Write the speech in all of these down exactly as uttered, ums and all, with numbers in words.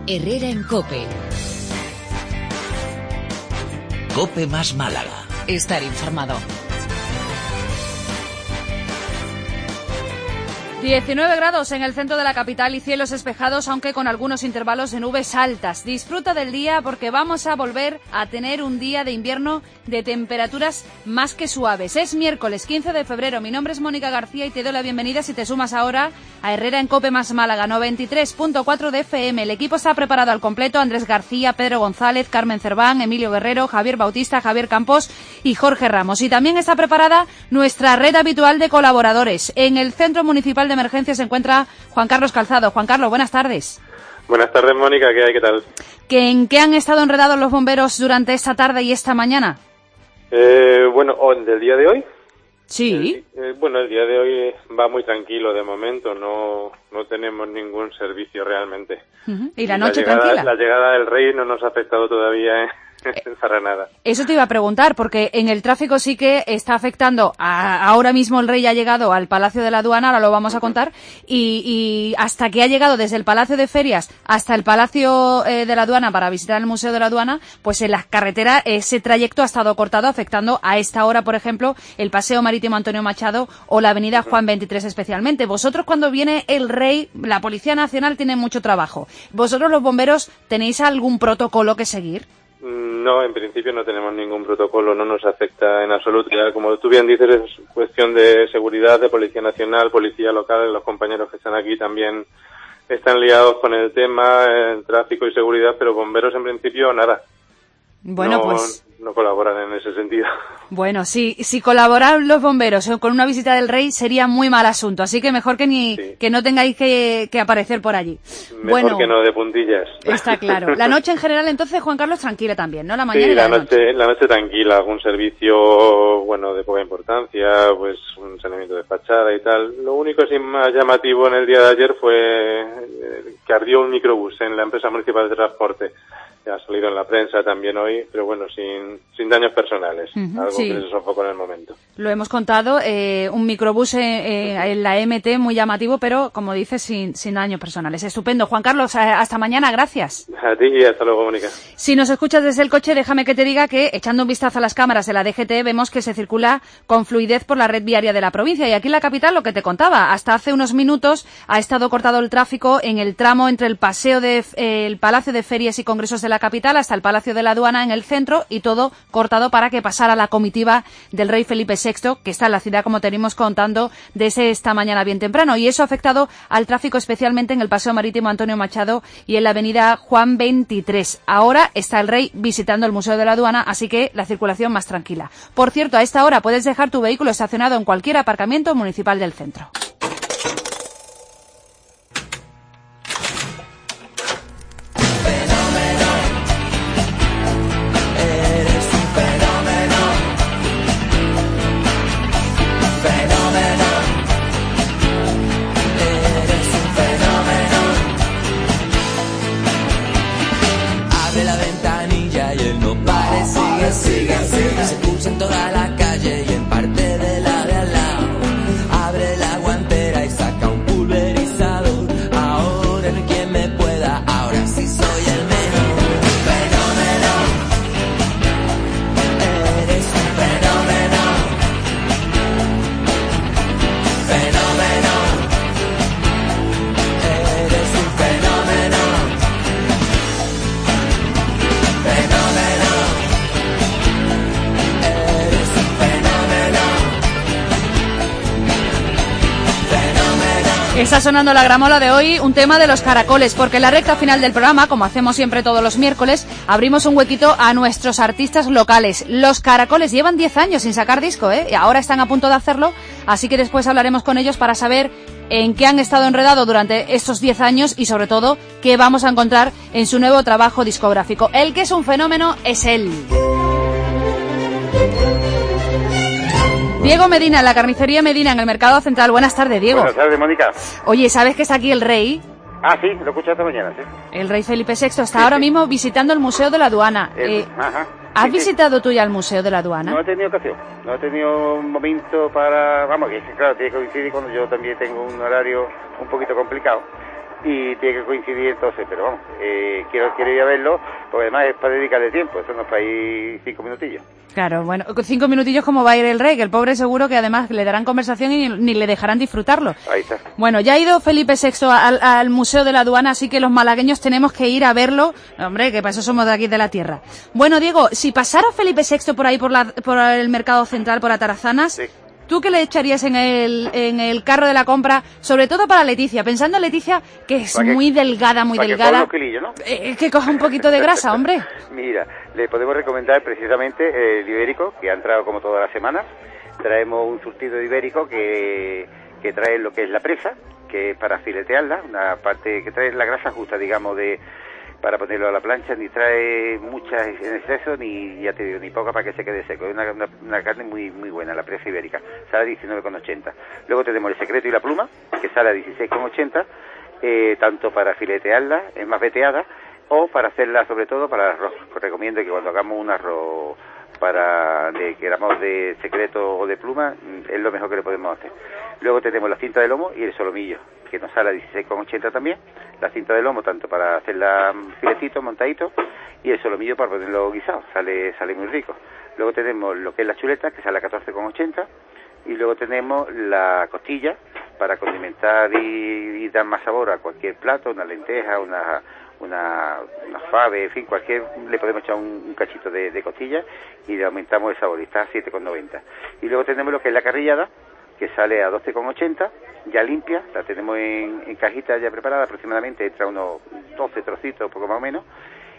Herrera en COPE. COPE más Málaga. Estar informado. diecinueve grados en el centro de la capital y cielos despejados, aunque con algunos intervalos de nubes altas. Disfruta del día porque vamos a volver a tener un día de invierno de temperaturas más que suaves. Es miércoles quince de febrero. Mi nombre es Mónica García y te doy la bienvenida si te sumas ahora a Herrera en COPE más Málaga, noventa y tres punto cuatro de F M. El equipo está preparado al completo. Andrés García, Pedro González, Carmen Cerván, Emilio Guerrero, Javier Bautista, Javier Campos y Jorge Ramos. Y también está preparada nuestra red habitual de colaboradores. En el Centro Municipal de Emergencia se encuentra Juan Carlos Calzado. Juan Carlos, buenas tardes. Buenas tardes, Mónica, ¿qué hay? ¿Qué tal? ¿Que ¿En qué han estado enredados los bomberos durante esta tarde y esta mañana? Eh, bueno, ¿del día de hoy? Sí. El, eh, bueno, el día de hoy va muy tranquilo de momento, no no tenemos ningún servicio realmente. Uh-huh. ¿Y la noche la llegada, tranquila? La llegada del Rey no nos ha afectado todavía, ¿eh? Para nada. Eso te iba a preguntar, porque en el tráfico sí que está afectando. A, ahora mismo el Rey ha llegado al Palacio de la Aduana, ahora lo vamos a contar, y, y hasta que ha llegado desde el Palacio de Ferias hasta el Palacio eh, de la Aduana para visitar el Museo de la Aduana, pues en las carreteras ese trayecto ha estado cortado, afectando a esta hora, por ejemplo, el Paseo Marítimo Antonio Machado o la Avenida Juan veintitrés especialmente. Vosotros, cuando viene el Rey, la Policía Nacional tiene mucho trabajo. ¿Vosotros, los bomberos, tenéis algún protocolo que seguir? No, en principio no tenemos ningún protocolo, no nos afecta en absoluto. Ya, como tú bien dices, es cuestión de seguridad, de Policía Nacional, Policía Local. Los compañeros que están aquí también están liados con el tema, el tráfico y seguridad, pero bomberos en principio nada. Bueno, no, pues... no colaboran en ese sentido. Bueno, si, si colaboran los bomberos con una visita del Rey sería muy mal asunto, así que mejor que ni sí. que no tengáis que, que aparecer por allí. Mejor bueno, que no de puntillas. Está claro. La noche en general, entonces, Juan Carlos, tranquila también, ¿no? La mañana sí, y la, la noche. noche, la noche tranquila, algún servicio, bueno, de poca importancia, pues un saneamiento de fachada y tal. Lo único así más llamativo en el día de ayer fue que ardió un microbús en la empresa municipal de transporte. Ha salido en la prensa también hoy, pero bueno, sin, sin daños personales, uh-huh, algo sí. que se sofocó en el momento. Lo hemos contado, eh, un microbús eh, eh, en la M T muy llamativo, pero como dices, sin, sin daños personales. Estupendo. Juan Carlos, hasta mañana, gracias. A ti y hasta luego, Mónica. Si nos escuchas desde el coche, déjame que te diga que, echando un vistazo a las cámaras de la D G T, vemos que se circula con fluidez por la red viaria de la provincia. Y aquí en la capital, lo que te contaba, hasta hace unos minutos ha estado cortado el tráfico en el tramo entre el paseo de eh, el Palacio de Ferias y Congresos de la capital hasta el Palacio de la Aduana en el centro, y todo cortado para que pasara la comitiva del Rey Felipe sexto, que está en la ciudad, como tenemos contando desde esta mañana bien temprano, y eso ha afectado al tráfico especialmente en el Paseo Marítimo Antonio Machado y en la Avenida Juan veintitrés. Ahora está el Rey visitando el Museo de la Aduana, así que la circulación más tranquila. Por cierto, a esta hora puedes dejar tu vehículo estacionado en cualquier aparcamiento municipal del centro. Sigue, sigue, se pulsa en toda la calle y en parte de la de al lado. Abre la guantera y saca un pulverizador. Ahora no hay quien me pueda, ahora sí soy el mejor. Fenómeno, eres un fenómeno. Fenómeno, eres un fenómeno. Fenómeno. Está sonando la gramola de hoy, un tema de los caracoles, porque en la recta final del programa, como hacemos siempre todos los miércoles, abrimos un huequito a nuestros artistas locales. Los Caracoles llevan diez años sin sacar disco, ¿eh? Y ahora están a punto de hacerlo, así que después hablaremos con ellos para saber en qué han estado enredados durante estos diez años y, sobre todo, qué vamos a encontrar en su nuevo trabajo discográfico. El que es un fenómeno es él. Diego Medina, en la carnicería Medina, en el Mercado Central. Buenas tardes, Diego. Buenas tardes, Mónica. Oye, ¿sabes que está aquí el Rey? Ah, sí, lo escuché esta mañana, sí. El Rey Felipe sexto está sí, ahora sí. mismo visitando el Museo de la Aduana. El, eh, ajá. ¿Has sí, visitado sí. tú ya el Museo de la Aduana? No he tenido ocasión, no he tenido un momento para... Vamos, que claro, tiene que coincidir cuando yo también tengo un horario un poquito complicado. y tiene que coincidir entonces, pero vamos, eh, quiero, quiero ir a verlo, porque además es para dedicarle tiempo, eso no es para ir cinco minutillos. Claro, bueno, cinco minutillos como va a ir el rey, que el pobre seguro que además le darán conversación y ni, ni le dejarán disfrutarlo. Ahí está. Bueno, ya ha ido Felipe sexto al, al Museo de la Aduana, así que los malagueños tenemos que ir a verlo. Hombre, que para eso somos de aquí de la tierra. Bueno, Diego, si pasara Felipe sexto por ahí por, la, por el mercado central, por Atarazanas... Sí. ¿Tú qué le echarías en el, en el carro de la compra? Sobre todo para Leticia, pensando en Leticia, que es que, muy delgada, muy delgada. Que, kilillos, ¿no? eh, que coja un poquito de grasa, hombre. Mira, le podemos recomendar precisamente el ibérico, que ha entrado como todas las semanas. Traemos un surtido de ibérico que, que trae lo que es la presa, que es para filetearla, una parte que trae la grasa justa, digamos, de... para ponerlo a la plancha, ni trae mucha en exceso, ni ya te digo, ni poca para que se quede seco. Es una, una, una carne muy muy buena, la presa ibérica. Sale a diecinueve con ochenta. Luego tenemos el secreto y la pluma, que sale a dieciséis con ochenta, eh, tanto para filetearla, es más veteada, o para hacerla sobre todo para el arroz. Os recomiendo que cuando hagamos un arroz para de queramos de secreto o de pluma, es lo mejor que le podemos hacer. Luego tenemos la cinta de lomo y el solomillo, que nos sale a dieciséis con ochenta también. La cinta de lomo tanto para hacerla filetito, montadito, y el solomillo para ponerlo guisado, sale sale muy rico. Luego tenemos lo que es la chuleta, que sale a catorce con ochenta, y luego tenemos la costilla para condimentar y, y dar más sabor a cualquier plato, una lenteja, una una, una fave, en fin, cualquier, le podemos echar un, un cachito de, de costilla y le aumentamos el sabor, y está a siete con noventa. Y luego tenemos lo que es la carrillada, que sale a doce con ochenta, ya limpia, la tenemos en, en cajita ya preparada, aproximadamente entra unos doce trocitos, poco más o menos,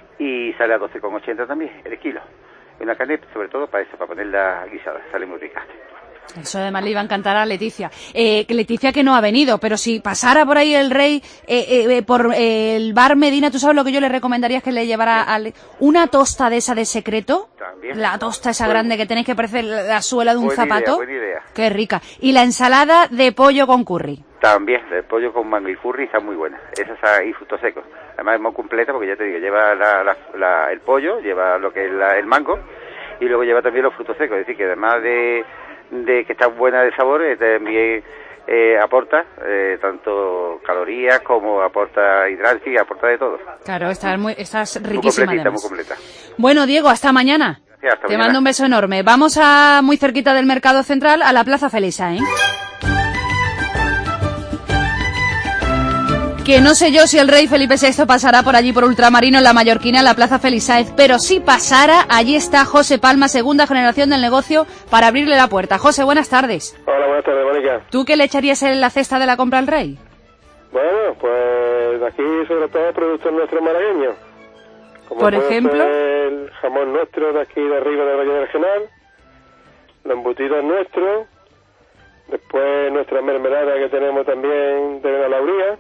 y sale a doce con ochenta también, el kilo. Es una carne sobre todo para eso, para ponerla guisada, sale muy rica. Eso además le iba a encantar a Leticia. Eh, Leticia que no ha venido, pero si pasara por ahí el rey eh, eh, por eh, el bar Medina, ¿tú sabes lo que yo le recomendaría? Es que le llevara a le... una tosta de esa de secreto. También. La tosta esa bueno. grande que tenéis que parecer la suela de un buena zapato. Idea, buena idea. Qué rica. Y la ensalada de pollo con curry. También, el pollo con mango y curry está muy buena. Esa y frutos secos. Además es muy completa porque ya te digo, lleva la, la, la, el pollo, lleva lo que es la, el mango y luego lleva también los frutos secos. Es decir, que además de... de que está buena de sabor, eh, también eh, aporta eh, tanto calorías como aporta hidratos, aporta de todo. Claro, estás muy, estás riquísima. Muy completita, muy completa. Bueno, Diego, hasta mañana. Gracias, hasta Te mañana. mando un beso enorme. Vamos a muy cerquita del Mercado Central, a la Plaza Felisa, ¿eh? Que no sé yo si el rey Felipe sexto pasará por allí por Ultramarino en la Mallorquina, en la Plaza Felisáez, pero si pasara, allí está José Palma, segunda generación del negocio, para abrirle la puerta. José, buenas tardes. Hola, buenas tardes, Mónica. ¿Tú qué le echarías en la cesta de la compra al rey? Bueno, pues aquí sobre todo productos nuestros malagueños. Como por ejemplo, el jamón nuestro de aquí de arriba del Valle del Genal, los embutidos nuestros, después nuestra mermelada que tenemos también de la Lauría.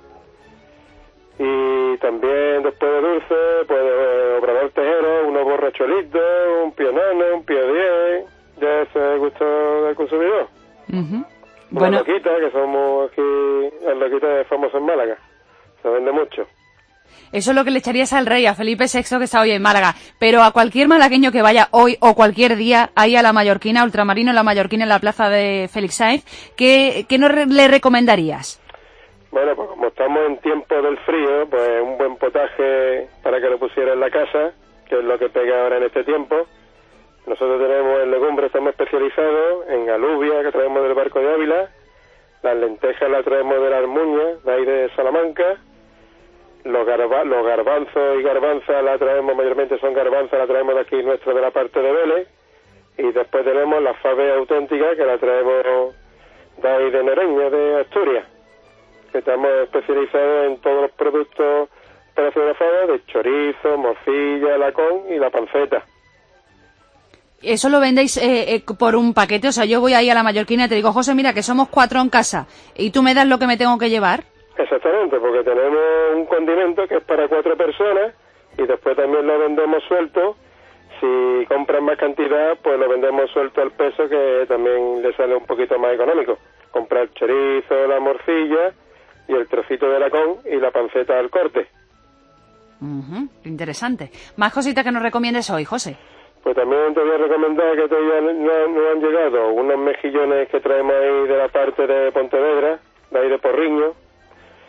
Y también después de dulce, pues eh, Obrador Tejero, unos borrachuelitos, un pionano, un pio diez, ya ese es el gusto del consumidor. Uh-huh. Una bueno. loquita, que somos aquí, las loquitas famosas en Málaga, se vende mucho. Eso es lo que le echarías al rey, a Felipe sexto, que está hoy en Málaga, pero a cualquier malagueño que vaya hoy o cualquier día ahí a la Mallorquina, Ultramarino, en la Mallorquina, en la plaza de Félix Sáenz, ¿qué, qué no re- le recomendarías? Bueno, pues como estamos en tiempo del frío, pues un buen potaje para que lo pusiera en la casa, que es lo que pega ahora en este tiempo. Nosotros tenemos en legumbres, estamos especializados en alubia, que traemos del barco de Ávila, las lentejas las traemos de la Almuña, de ahí de Salamanca, los, garba- los garbanzos y garbanzas la traemos, mayormente son garbanzas, la traemos de aquí nuestra de la parte de Vélez, y después tenemos la fave auténtica, que la traemos de ahí de Nereña, de Asturias. Estamos especializados en todos los productos para hacer la fava, de chorizo, morcilla, lacón y la panceta. ¿Eso lo vendéis eh, eh, por un paquete? O sea, yo voy ahí a la Mallorquina y te digo, José, mira, que somos cuatro en casa, ¿y tú me das lo que me tengo que llevar? Exactamente, porque tenemos un condimento que es para cuatro personas y después también lo vendemos suelto. Si compran más cantidad, pues lo vendemos suelto al peso, que también le sale un poquito más económico. Comprar chorizo, la morcilla y el trocito de lacón y la panceta al corte. Uh-huh. Interesante. ¿Más cositas que nos recomiendes hoy, José? Pues también te voy a recomendar que todavía no, no han llegado unos mejillones que traemos ahí de la parte de Pontevedra, de ahí de Porriño,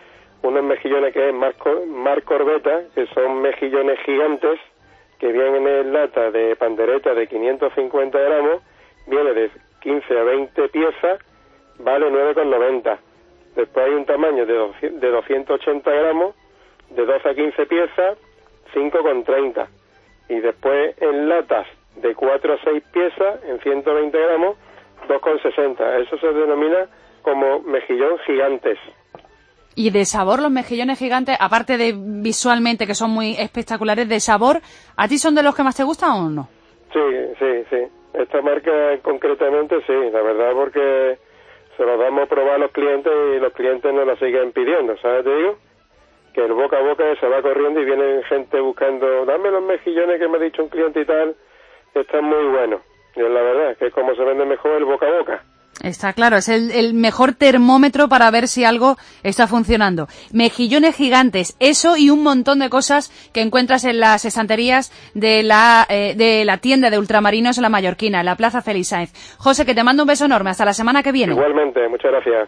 unos mejillones que es Mar, Mar Corbeta, que son mejillones gigantes, que vienen en lata de pandereta de quinientos cincuenta gramos, viene de quince a veinte piezas, vale nueve con noventa. Después hay un tamaño de doscientos ochenta gramos, de doce a quince piezas, cinco con treinta. Y después en latas de cuatro a seis piezas, en ciento veinte gramos, dos con sesenta. Eso se denomina como mejillón gigantes. Y de sabor, los mejillones gigantes, aparte de visualmente que son muy espectaculares, de sabor, ¿a ti son de los que más te gustan o no? Sí, sí, sí. Esta marca concretamente sí, la verdad, porque se los damos a probar a los clientes y los clientes nos la siguen pidiendo, ¿sabes? Te digo que el boca a boca se va corriendo y viene gente buscando, dame los mejillones que me ha dicho un cliente y tal, están muy buenos. Y la verdad, que es como se vende mejor el boca a boca. Está claro, es el, el mejor termómetro para ver si algo está funcionando. Mejillones gigantes, eso y un montón de cosas que encuentras en las estanterías de la eh, de la tienda de Ultramarinos La Mallorquina, en la Plaza Félix Sáenz. José, que te mando un beso enorme, hasta la semana que viene. Igualmente, muchas gracias.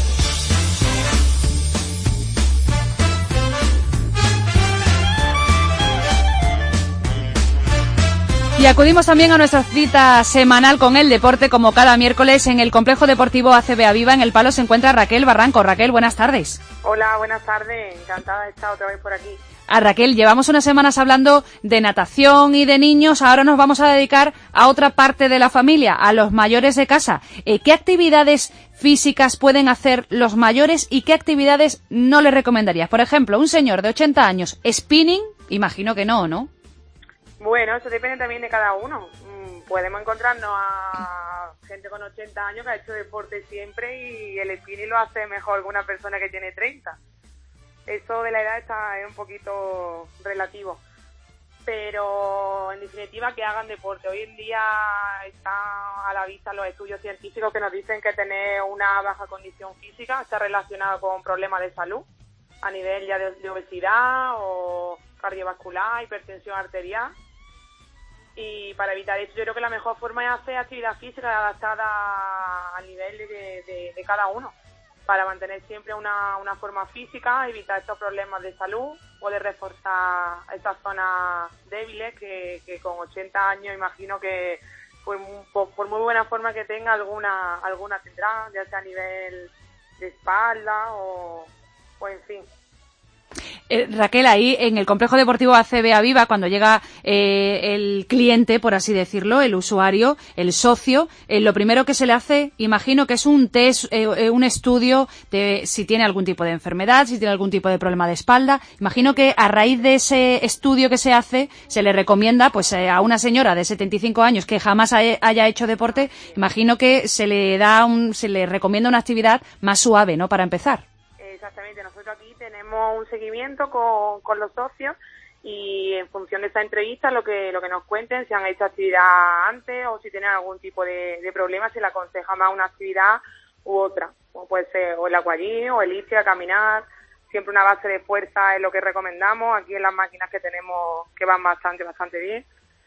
Y acudimos también a nuestra cita semanal con el deporte, como cada miércoles en el Complejo Deportivo A C B Aviva. En el Palo se encuentra Raquel Barranco. Raquel, buenas tardes. Hola, buenas tardes. Encantada de estar otra vez por aquí. A Raquel, llevamos unas semanas hablando de natación y de niños. Ahora nos vamos a dedicar a otra parte de la familia, a los mayores de casa. Eh, ¿Qué actividades físicas pueden hacer los mayores y qué actividades no les recomendarías? Por ejemplo, un señor de ochenta años, spinning, imagino que no, ¿no? Bueno, eso depende también de cada uno. Podemos encontrarnos a gente con ochenta años que ha hecho deporte siempre y el spinning lo hace mejor que una persona que tiene treinta. Eso de la edad está es un poquito relativo. Pero, en definitiva, que hagan deporte. Hoy en día está a la vista los estudios científicos que nos dicen que tener una baja condición física está relacionado con problemas de salud, a nivel ya de, de obesidad o cardiovascular, hipertensión arterial. Y para evitar eso, yo creo que la mejor forma es hacer actividad física adaptada al nivel de, de, de cada uno, para mantener siempre una, una forma física, evitar estos problemas de salud o de reforzar estas zonas débiles que, que con ochenta años imagino que por, por, por muy buena forma que tenga alguna alguna tendrá, ya sea a nivel de espalda o, o en fin. Eh, Raquel, ahí en el Complejo Deportivo A C B Aviva, cuando llega eh, el cliente, por así decirlo, el usuario, el socio, eh, lo primero que se le hace, imagino que es un test, eh, un estudio de si tiene algún tipo de enfermedad, si tiene algún tipo de problema de espalda. Imagino que a raíz de ese estudio que se hace, se le recomienda pues eh, a una señora de setenta y cinco años que jamás haya hecho deporte, imagino que se le da un, se le recomienda una actividad más suave, ¿no?, para empezar. Exactamente, nosotros aquí tenemos un seguimiento con, con los socios y en función de esta entrevista lo que lo que nos cuenten, si han hecho actividad antes o si tienen algún tipo de, de problema, se le aconseja más una actividad u otra, como puede ser o el aquagym o el irse a caminar, siempre una base de fuerza es lo que recomendamos, aquí en las máquinas que tenemos que van bastante, bastante bien.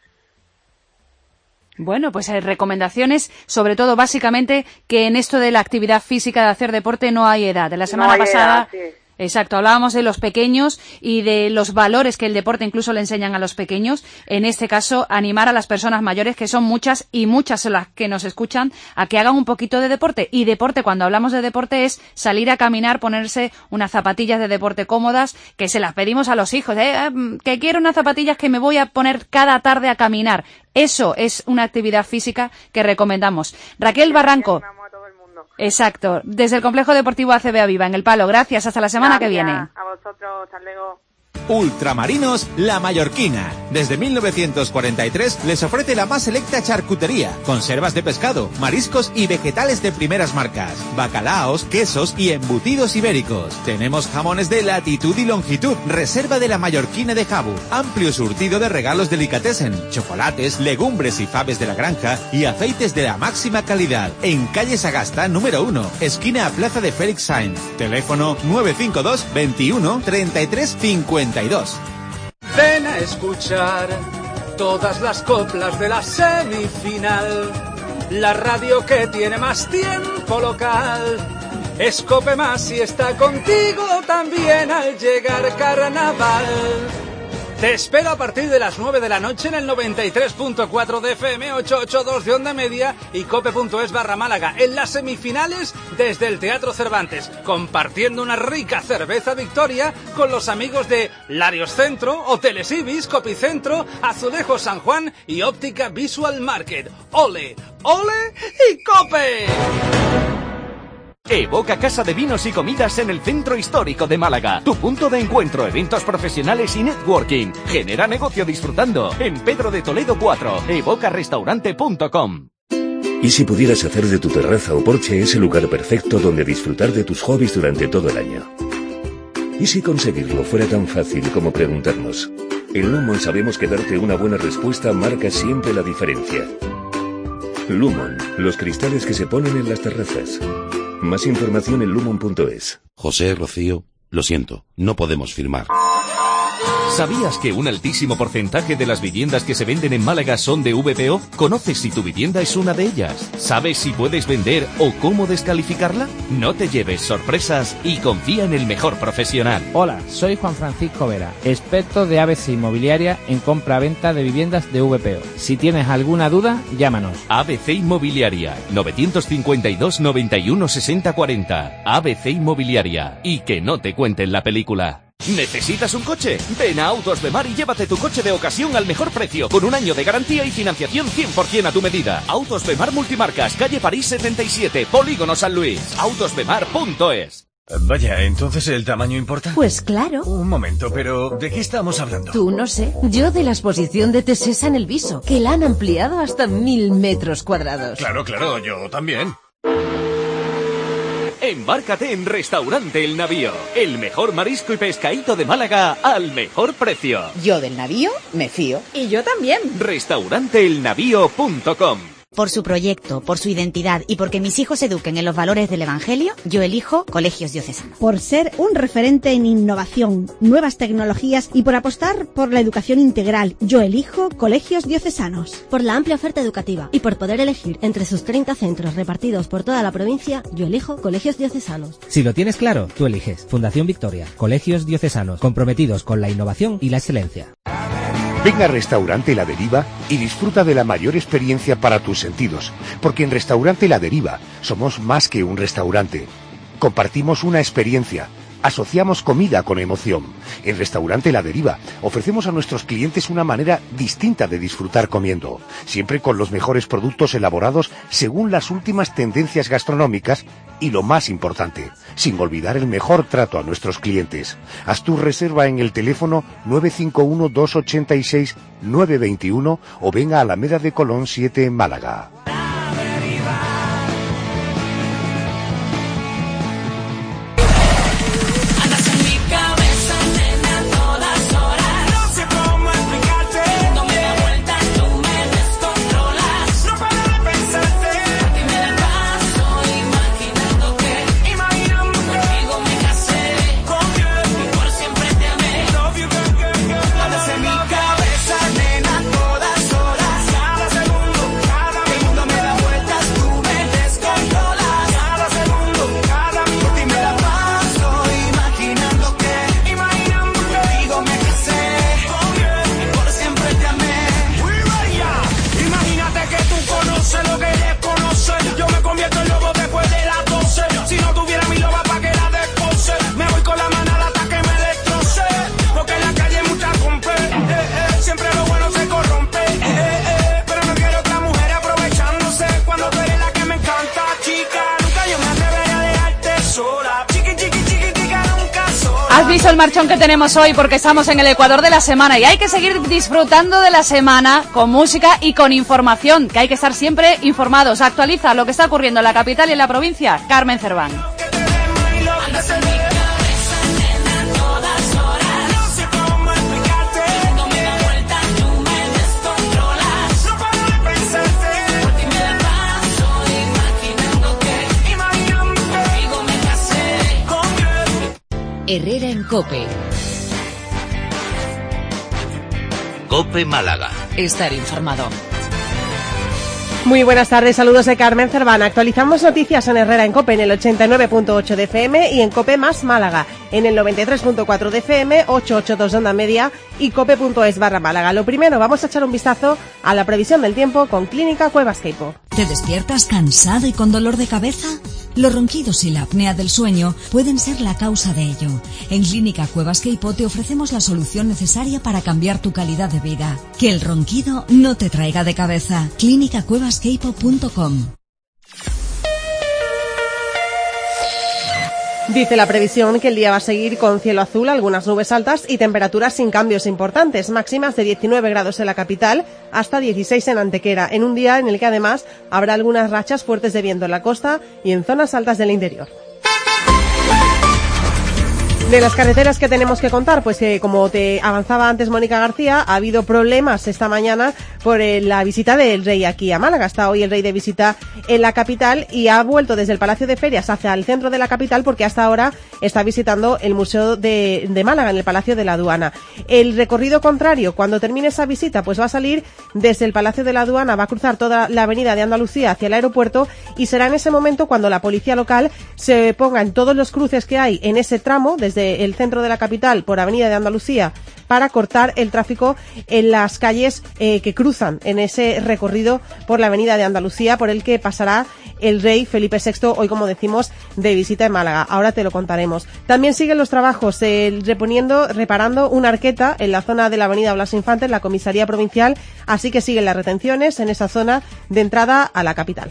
Bueno, pues hay recomendaciones, sobre todo básicamente que en esto de la actividad física, de hacer deporte, no hay edad. De la semana no hay pasada, edad, sí. Exacto, hablábamos de los pequeños y de los valores que el deporte incluso le enseñan a los pequeños. En este caso, animar a las personas mayores, que son muchas y muchas son las que nos escuchan, a que hagan un poquito de deporte. Y deporte, cuando hablamos de deporte, es salir a caminar, ponerse unas zapatillas de deporte cómodas, que se las pedimos a los hijos, ¿eh? Que quiero unas zapatillas que me voy a poner cada tarde a caminar. Eso es una actividad física que recomendamos. Raquel Barranco. Exacto, desde el Complejo Deportivo A C B Aviva, en el Palo. Gracias, hasta la semana Gracias que viene. A vosotros, hasta luego. Ultramarinos La Mallorquina. Desde mil novecientos cuarenta y tres les ofrece la más selecta charcutería, conservas de pescado, mariscos y vegetales de primeras marcas, bacalaos, quesos y embutidos ibéricos. Tenemos jamones de latitud y longitud, reserva de La Mallorquina de Jabu, amplio surtido de regalos delicatessen, chocolates, legumbres y faves de la granja y aceites de la máxima calidad. En calle Sagasta número uno, esquina a Plaza de Félix Sáenz. Teléfono nueve cinco dos, veintiuno, treinta y tres, cincuenta y dos. Ven a escuchar todas las coplas de la semifinal, la radio que tiene más tiempo local. es Cope Más y está contigo también al llegar Carnaval. Te espero a partir de las nueve de la noche en el noventa y tres punto cuatro de F M, ochocientos ochenta y dos de onda media y cope.es barra Málaga en las semifinales desde el Teatro Cervantes, compartiendo una rica cerveza Victoria con los amigos de Larios Centro, Hoteles Ibis, Copicentro, Azulejo San Juan y Óptica Visual Market. ¡Ole, ole y Cope! Evoca Casa de Vinos y Comidas en el Centro Histórico de Málaga. Tu punto de encuentro, eventos profesionales y networking. Genera negocio disfrutando. En Pedro de Toledo cuatro, evoca restaurante punto com. ¿Y si pudieras hacer de tu terraza o porche ese lugar perfecto donde disfrutar de tus hobbies durante todo el año? ¿Y si conseguirlo fuera tan fácil como preguntarnos? En Lumon sabemos que darte una buena respuesta marca siempre la diferencia. Lumon, los cristales que se ponen en las terrazas. Más información en lumon punto es. José, Rocío, lo siento, no podemos firmar. ¿Sabías que un altísimo porcentaje de las viviendas que se venden en Málaga son de V P O? ¿Conoces si tu vivienda es una de ellas? ¿Sabes si puedes vender o cómo descalificarla? No te lleves sorpresas y confía en el mejor profesional. Hola, soy Juan Francisco Vera, experto de A B C Inmobiliaria en compra-venta de viviendas de V P O. Si tienes alguna duda, llámanos. A B C Inmobiliaria, novecientos cincuenta y dos, noventa y uno, sesenta, cuarenta. A B C Inmobiliaria. Y que no te cuenten la película. ¿Necesitas un coche? Ven a Autos Bemar y llévate tu coche de ocasión al mejor precio, con un año de garantía y financiación cien por ciento a tu medida. Autos Bemar Multimarcas, calle París setenta y siete, Polígono San Luis. autos bemar punto es. Vaya, ¿entonces el tamaño importa? Pues claro. Un momento, pero ¿de qué estamos hablando? Tú no sé. Yo de la exposición de Tesesa en el Viso, que la han ampliado hasta mil metros cuadrados. Claro, claro, yo también. Embárcate en Restaurante El Navío, el mejor marisco y pescadito de Málaga al mejor precio. Yo del navío me fío. Y yo también. restaurante el navío punto com. Por su proyecto, por su identidad y porque mis hijos eduquen en los valores del Evangelio, yo elijo Colegios Diocesanos. Por ser un referente en innovación, nuevas tecnologías y por apostar por la educación integral, yo elijo Colegios Diocesanos. Por la amplia oferta educativa y por poder elegir entre sus treinta centros repartidos por toda la provincia, yo elijo Colegios Diocesanos. Si lo tienes claro, tú eliges Fundación Victoria, Colegios Diocesanos, comprometidos con la innovación y la excelencia. Ven a Restaurante La Deriva y disfruta de la mayor experiencia para tus sentidos, porque en Restaurante La Deriva somos más que un restaurante. Compartimos una experiencia, asociamos comida con emoción. En Restaurante La Deriva ofrecemos a nuestros clientes una manera distinta de disfrutar comiendo, siempre con los mejores productos elaborados según las últimas tendencias gastronómicas y lo más importante, sin olvidar el mejor trato a nuestros clientes. Haz tu reserva en el teléfono nueve cinco uno, dos ocho seis, nueve dos uno o venga a Alameda de Colón siete en Málaga. ¿Has visto el marchón que tenemos hoy? Porque estamos en el Ecuador de la semana y hay que seguir disfrutando de la semana con música y con información, que hay que estar siempre informados. Actualiza lo que está ocurriendo en la capital y en la provincia, Carmen Cerván. Herrera en COPE. COPE Málaga. Estar informado. Muy buenas tardes, saludos de Carmen Cervana. Actualizamos noticias en Herrera en COPE en el ochenta y nueve punto ocho de F M y en COPE más Málaga en el noventa y tres punto cuatro de F M, ochocientos ochenta y dos de onda media y cope.es barra Málaga. Lo primero, vamos a echar un vistazo a la previsión del tiempo con Clínica Cuevas Queipo. ¿Te despiertas cansado y con dolor de cabeza? Los ronquidos y la apnea del sueño pueden ser la causa de ello. En Clínica Cuevas Queipo te ofrecemos la solución necesaria para cambiar tu calidad de vida. Que el ronquido no te traiga de cabeza. clínica cuevas queipo punto com. Dice la previsión que el día va a seguir con cielo azul, algunas nubes altas y temperaturas sin cambios importantes, máximas de diecinueve grados en la capital hasta dieciséis en Antequera, en un día en el que además habrá algunas rachas fuertes de viento en la costa y en zonas altas del interior. De las carreteras que tenemos que contar, pues que como te avanzaba antes Mónica García, ha habido problemas esta mañana por eh, la visita del rey aquí a Málaga. Está hoy el rey de visita en la capital y ha vuelto desde el Palacio de Ferias hacia el centro de la capital porque hasta ahora está visitando el Museo de, de Málaga en el Palacio de la Aduana. El recorrido contrario, cuando termine esa visita, pues va a salir desde el Palacio de la Aduana, va a cruzar toda la avenida de Andalucía hacia el aeropuerto y será en ese momento cuando la policía local se ponga en todos los cruces que hay en ese tramo, desde el centro de la capital por Avenida de Andalucía, para cortar el tráfico en las calles eh, que cruzan en ese recorrido por la Avenida de Andalucía, por el que pasará el rey Felipe sexto, hoy como decimos, de visita en Málaga. Ahora te lo contaremos. También siguen los trabajos eh, reponiendo, reparando una arqueta en la zona de la Avenida Blas Infante, en la comisaría provincial, así que siguen las retenciones en esa zona de entrada a la capital.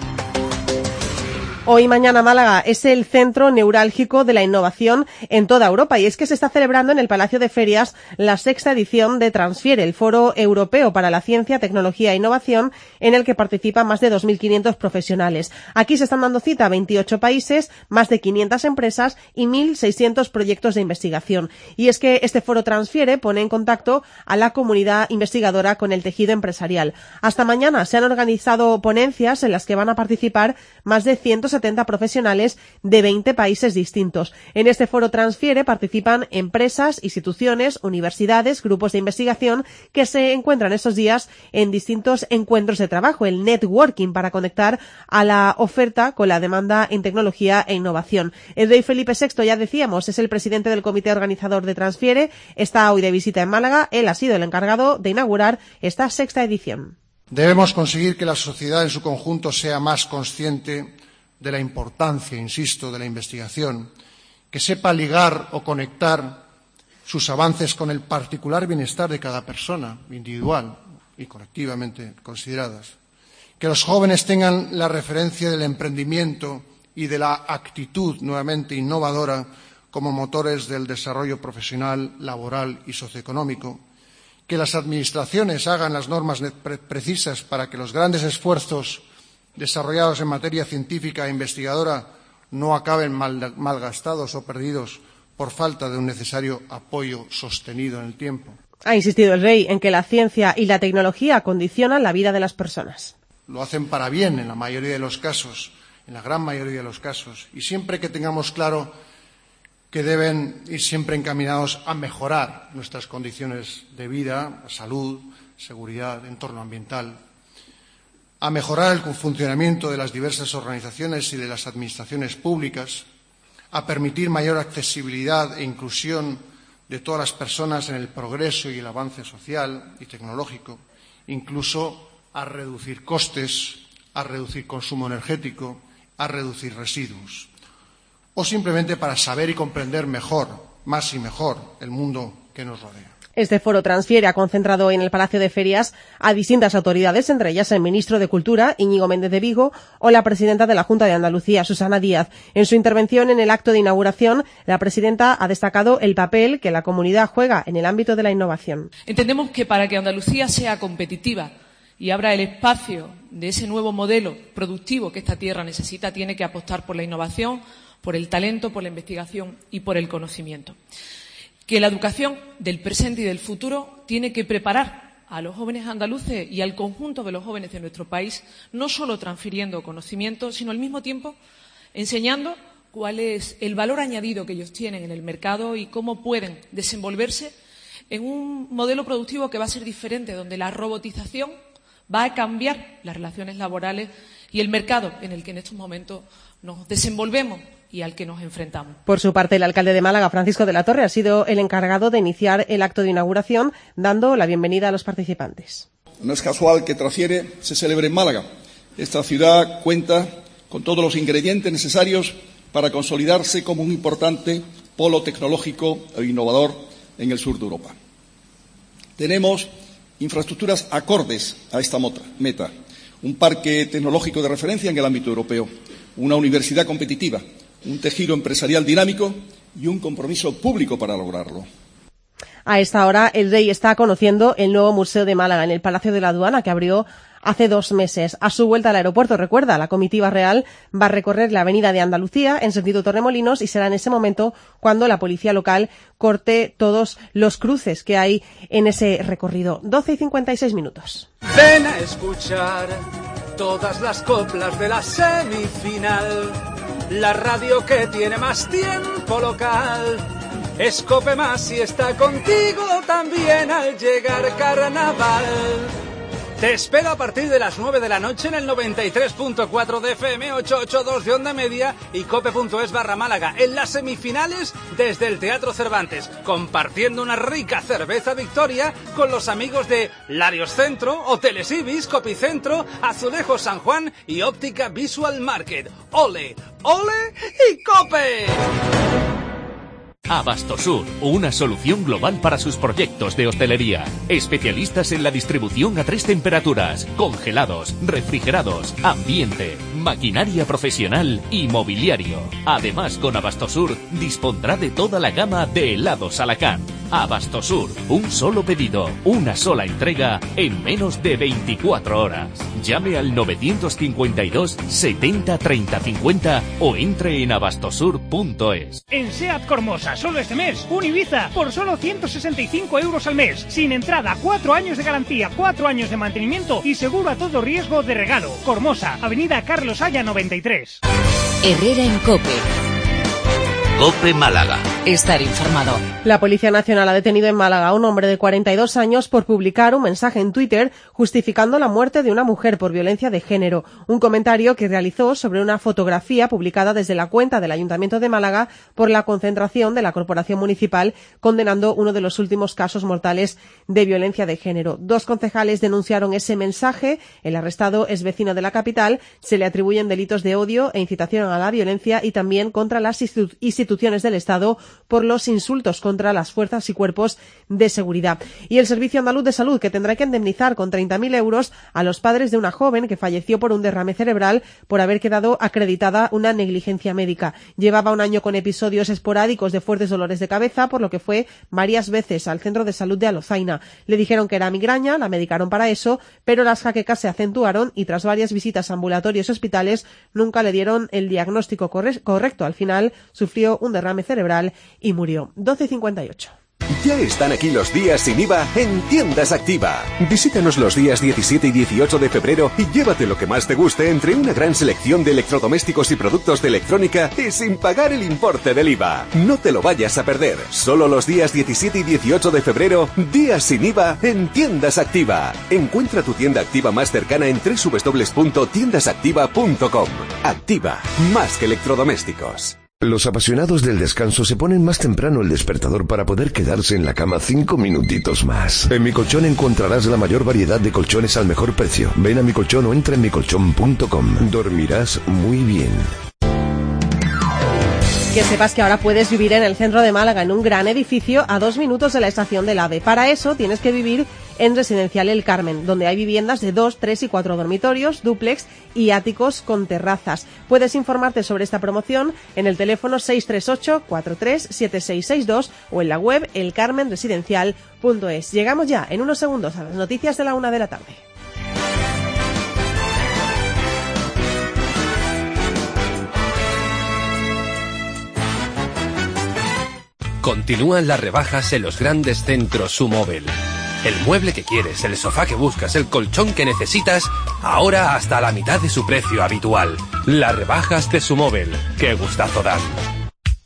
Hoy y mañana Málaga es el centro neurálgico de la innovación en toda Europa y es que se está celebrando en el Palacio de Ferias la sexta edición de Transfiere, el Foro Europeo para la Ciencia, Tecnología e Innovación, en el que participan más de dos mil quinientos profesionales. Aquí se están dando cita a veintiocho países, más de quinientas empresas y mil seiscientos proyectos de investigación. Y es que este Foro Transfiere pone en contacto a la comunidad investigadora con el tejido empresarial. Hasta mañana se han organizado ponencias en las que van a participar más de ciento setenta profesionales de veinte países distintos. En este Foro Transfiere participan empresas, instituciones, universidades, grupos de investigación que se encuentran estos días en distintos encuentros de trabajo, el networking, para conectar a la oferta con la demanda en tecnología e innovación. El rey Felipe sexto, ya decíamos, es el presidente del comité organizador de Transfiere, está hoy de visita en Málaga, él ha sido el encargado de inaugurar esta sexta edición. Debemos conseguir que la sociedad en su conjunto sea más consciente de la importancia, insisto, de la investigación, que sepa ligar o conectar sus avances con el particular bienestar de cada persona, individual y colectivamente consideradas. Que los jóvenes tengan la referencia del emprendimiento y de la actitud nuevamente innovadora como motores del desarrollo profesional, laboral y socioeconómico. Que las administraciones hagan las normas precisas para que los grandes esfuerzos desarrollados en materia científica e investigadora no acaben mal, malgastados o perdidos por falta de un necesario apoyo sostenido en el tiempo. Ha insistido el rey en que la ciencia y la tecnología condicionan la vida de las personas. Lo hacen para bien en la mayoría de los casos, en la gran mayoría de los casos, y siempre que tengamos claro que deben ir siempre encaminados a mejorar nuestras condiciones de vida, salud, seguridad, entorno ambiental, a mejorar el funcionamiento de las diversas organizaciones y de las administraciones públicas, a permitir mayor accesibilidad e inclusión de todas las personas en el progreso y el avance social y tecnológico, incluso a reducir costes, a reducir consumo energético, a reducir residuos, o simplemente para saber y comprender mejor, más y mejor, el mundo que nos rodea. Este foro Transfiere ha concentrado en el Palacio de Ferias a distintas autoridades, entre ellas el ministro de Cultura, Íñigo Méndez de Vigo, o la presidenta de la Junta de Andalucía, Susana Díaz. En su intervención en el acto de inauguración, la presidenta ha destacado el papel que la comunidad juega en el ámbito de la innovación. Entendemos que para que Andalucía sea competitiva y abra el espacio de ese nuevo modelo productivo que esta tierra necesita, tiene que apostar por la innovación, por el talento, por la investigación y por el conocimiento. Que la educación del presente y del futuro tiene que preparar a los jóvenes andaluces y al conjunto de los jóvenes de nuestro país, no solo transfiriendo conocimiento, sino al mismo tiempo enseñando cuál es el valor añadido que ellos tienen en el mercado y cómo pueden desenvolverse en un modelo productivo que va a ser diferente, donde la robotización va a cambiar las relaciones laborales y el mercado en el que en estos momentos nos desenvolvemos y al que nos enfrentamos. Por su parte, el alcalde de Málaga, Francisco de la Torre, ha sido el encargado de iniciar el acto de inauguración, dando la bienvenida a los participantes. No es casual que Trasfiere se celebre en Málaga. Esta ciudad cuenta con todos los ingredientes necesarios para consolidarse como un importante polo tecnológico e innovador en el sur de Europa. Tenemos infraestructuras acordes a esta meta, un parque tecnológico de referencia en el ámbito europeo, una universidad competitiva, un tejido empresarial dinámico y un compromiso público para lograrlo. A esta hora, el Rey está conociendo el nuevo Museo de Málaga en el Palacio de la Aduana, que abrió hace dos meses. A su vuelta al aeropuerto, recuerda, la comitiva real va a recorrer la avenida de Andalucía en sentido Torremolinos y será en ese momento cuando la policía local corte todos los cruces que hay en ese recorrido. doce y cincuenta y seis minutos. Ven a escuchar todas las coplas de la semifinal, la radio que tiene más tiempo local. Es Cope Más y está contigo también al llegar carnaval. Te espero a partir de las nueve de la noche en el noventa y tres punto cuatro de F M, ochocientos ochenta y dos de onda media y cope.es barra Málaga en las semifinales desde el Teatro Cervantes, compartiendo una rica cerveza Victoria con los amigos de Larios Centro, Hoteles Ibis, Copicentro, Azulejos San Juan y Óptica Visual Market. ¡Ole, ole y Cope! Abastosur, una solución global para sus proyectos de hostelería. Especialistas en la distribución a tres temperaturas: congelados, refrigerados, ambiente, maquinaria profesional y mobiliario. Además, con Abastosur dispondrá de toda la gama de helados Alacant. Abastosur, un solo pedido, una sola entrega en menos de veinticuatro horas. Llame al novecientos cincuenta y dos setenta treinta cincuenta o entre en abastosur punto es. En SEAT Cormosa, solo este mes, un Ibiza por solo ciento sesenta y cinco euros al mes, sin entrada, cuatro años de garantía, cuatro años de mantenimiento y seguro a todo riesgo de regalo. Cormosa, Avenida Carlos Haya noventa y tres. Herrera en Cope. Cope Málaga. Estar informado. La Policía Nacional ha detenido en Málaga a un hombre de cuarenta y dos años por publicar un mensaje en Twitter justificando la muerte de una mujer por violencia de género. Un comentario que realizó sobre una fotografía publicada desde la cuenta del Ayuntamiento de Málaga por la concentración de la Corporación Municipal, condenando uno de los últimos casos mortales de violencia de género. Dos concejales denunciaron ese mensaje. El arrestado es vecino de la capital. Se le atribuyen delitos de odio e incitación a la violencia y también contra las instituciones instituciones del Estado por los insultos contra las fuerzas y cuerpos de seguridad. Y el Servicio Andaluz de Salud, que tendrá que indemnizar con treinta mil euros a los padres de una joven que falleció por un derrame cerebral por haber quedado acreditada una negligencia médica. Llevaba un año con episodios esporádicos de fuertes dolores de cabeza, por lo que fue varias veces al centro de salud de Alozaina. Le dijeron que era migraña, la medicaron para eso, pero las jaquecas se acentuaron y tras varias visitas a ambulatorios y hospitales nunca le dieron el diagnóstico corre- correcto. Al final sufrió un derrame cerebral y murió. doce cincuenta y ocho. Ya están aquí los días sin I V A en Tiendas Activa. Visítanos los días diecisiete y dieciocho de febrero y llévate lo que más te guste entre una gran selección de electrodomésticos y productos de electrónica y sin pagar el importe del I V A. No te lo vayas a perder. Solo los días diecisiete y dieciocho de febrero, días sin I V A en Tiendas Activa. Encuentra tu tienda Activa más cercana en doble u doble u doble u punto tiendas activa punto com. Activa, más que electrodomésticos. Los apasionados del descanso se ponen más temprano el despertador para poder quedarse en la cama cinco minutitos más. En Mi Colchón encontrarás la mayor variedad de colchones al mejor precio. Ven a Mi Colchón o entra en mi colchón punto com. Dormirás muy bien. Que sepas que ahora puedes vivir en el centro de Málaga, en un gran edificio a dos minutos de la estación del AVE. Para eso tienes que vivir en Residencial El Carmen, donde hay viviendas de dos, tres y cuatro dormitorios, dúplex y áticos con terrazas. Puedes informarte sobre esta promoción en el teléfono seis tres ocho, cuatro tres siete seis seis dos o en la web el carmen residencial punto es. Llegamos ya en unos segundos a las noticias de la una de la tarde. Continúan las rebajas en los grandes centros Sumóvel. El mueble que quieres, el sofá que buscas, el colchón que necesitas, ahora hasta la mitad de su precio habitual. Las rebajas de Sumóvel. ¡Qué gustazo dan!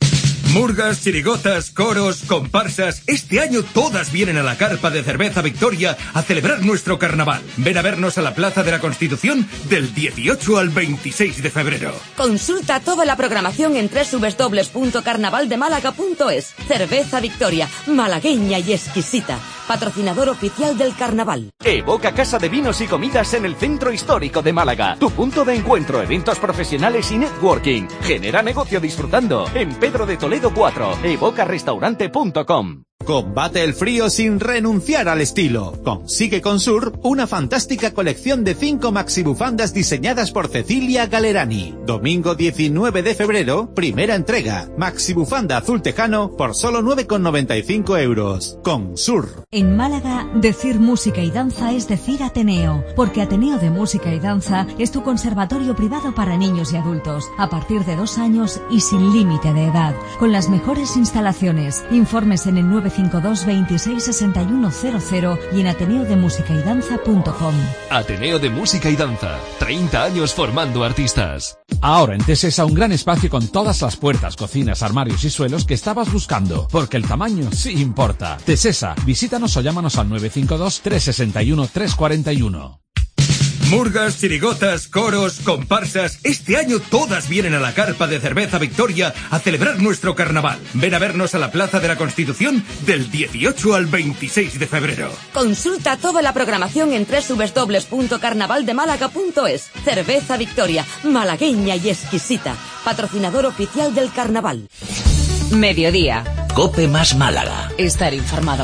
Murgas, chirigotas, coros, comparsas, este año todas vienen a la carpa de Cerveza Victoria a celebrar nuestro carnaval. Ven a vernos a la Plaza de la Constitución del dieciocho al veintiséis de febrero. Consulta toda la programación en doble u doble u doble u punto carnaval de málaga punto es. Cerveza Victoria, malagueña y exquisita. Patrocinador oficial del carnaval. Evoca Casa de Vinos y Comidas en el Centro Histórico de Málaga. Tu punto de encuentro, eventos profesionales y networking. Genera negocio disfrutando. En Pedro de Toledo cuatro. evoca restaurante punto com. Combate el frío sin renunciar al estilo. Consigue con Sur una fantástica colección de cinco maxibufandas diseñadas por Cecilia Galerani. Domingo diecinueve de febrero, primera entrega. Maxibufanda azul tejano por solo nueve con noventa y cinco euros. Con Sur. En Málaga, decir música y danza es decir Ateneo, porque Ateneo de Música y Danza es tu conservatorio privado para niños y adultos, a partir de dos años y sin límite de edad, con las mejores instalaciones. Informes en el nueve cinco dos veintiséis sesenta y uno cero cero y en ateneo de música y danza punto com. Ateneo de Música y Danza. treinta años formando artistas. Ahora en Tesesa un gran espacio con todas las puertas, cocinas, armarios y suelos que estabas buscando, porque el tamaño sí importa. Tesesa, visítanos o llámanos al nueve cinco dos tres seis uno tres cuatro uno. Murgas, chirigotas, coros, comparsas, este año todas vienen a la carpa de Cerveza Victoria a celebrar nuestro carnaval. Ven a vernos a la Plaza de la Constitución del dieciocho al veintiséis de febrero. Consulta toda la programación en doble u doble u doble u punto carnaval de málaga punto es. Cerveza Victoria, malagueña y exquisita. Patrocinador oficial del carnaval. Mediodía. Cope más Málaga. Estar informado.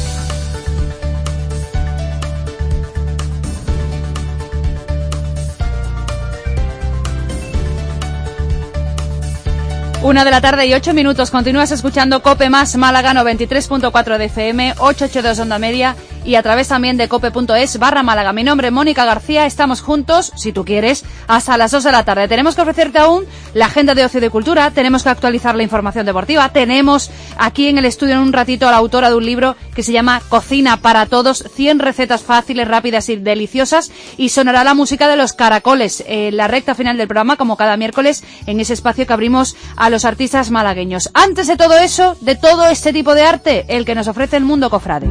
Una de la tarde y ocho minutos. Continúas escuchando Cope más Málaga, noventa y tres punto cuatro de F M, ochocientos ochenta y dos onda media y a través también de cope punto es barra Málaga. Mi nombre es Mónica García. Estamos juntos, si tú quieres, hasta las dos de la tarde. Tenemos que ofrecerte aún la agenda de ocio y de cultura, tenemos que actualizar la información deportiva, tenemos aquí en el estudio en un ratito a la autora de un libro que se llama Cocina para Todos, cien recetas fáciles, rápidas y deliciosas, y sonará la música de los caracoles en la recta final del programa, como cada miércoles, en ese espacio que abrimos a los artistas malagueños. Antes de todo eso, de todo este tipo de arte, el que nos ofrece el mundo cofrade.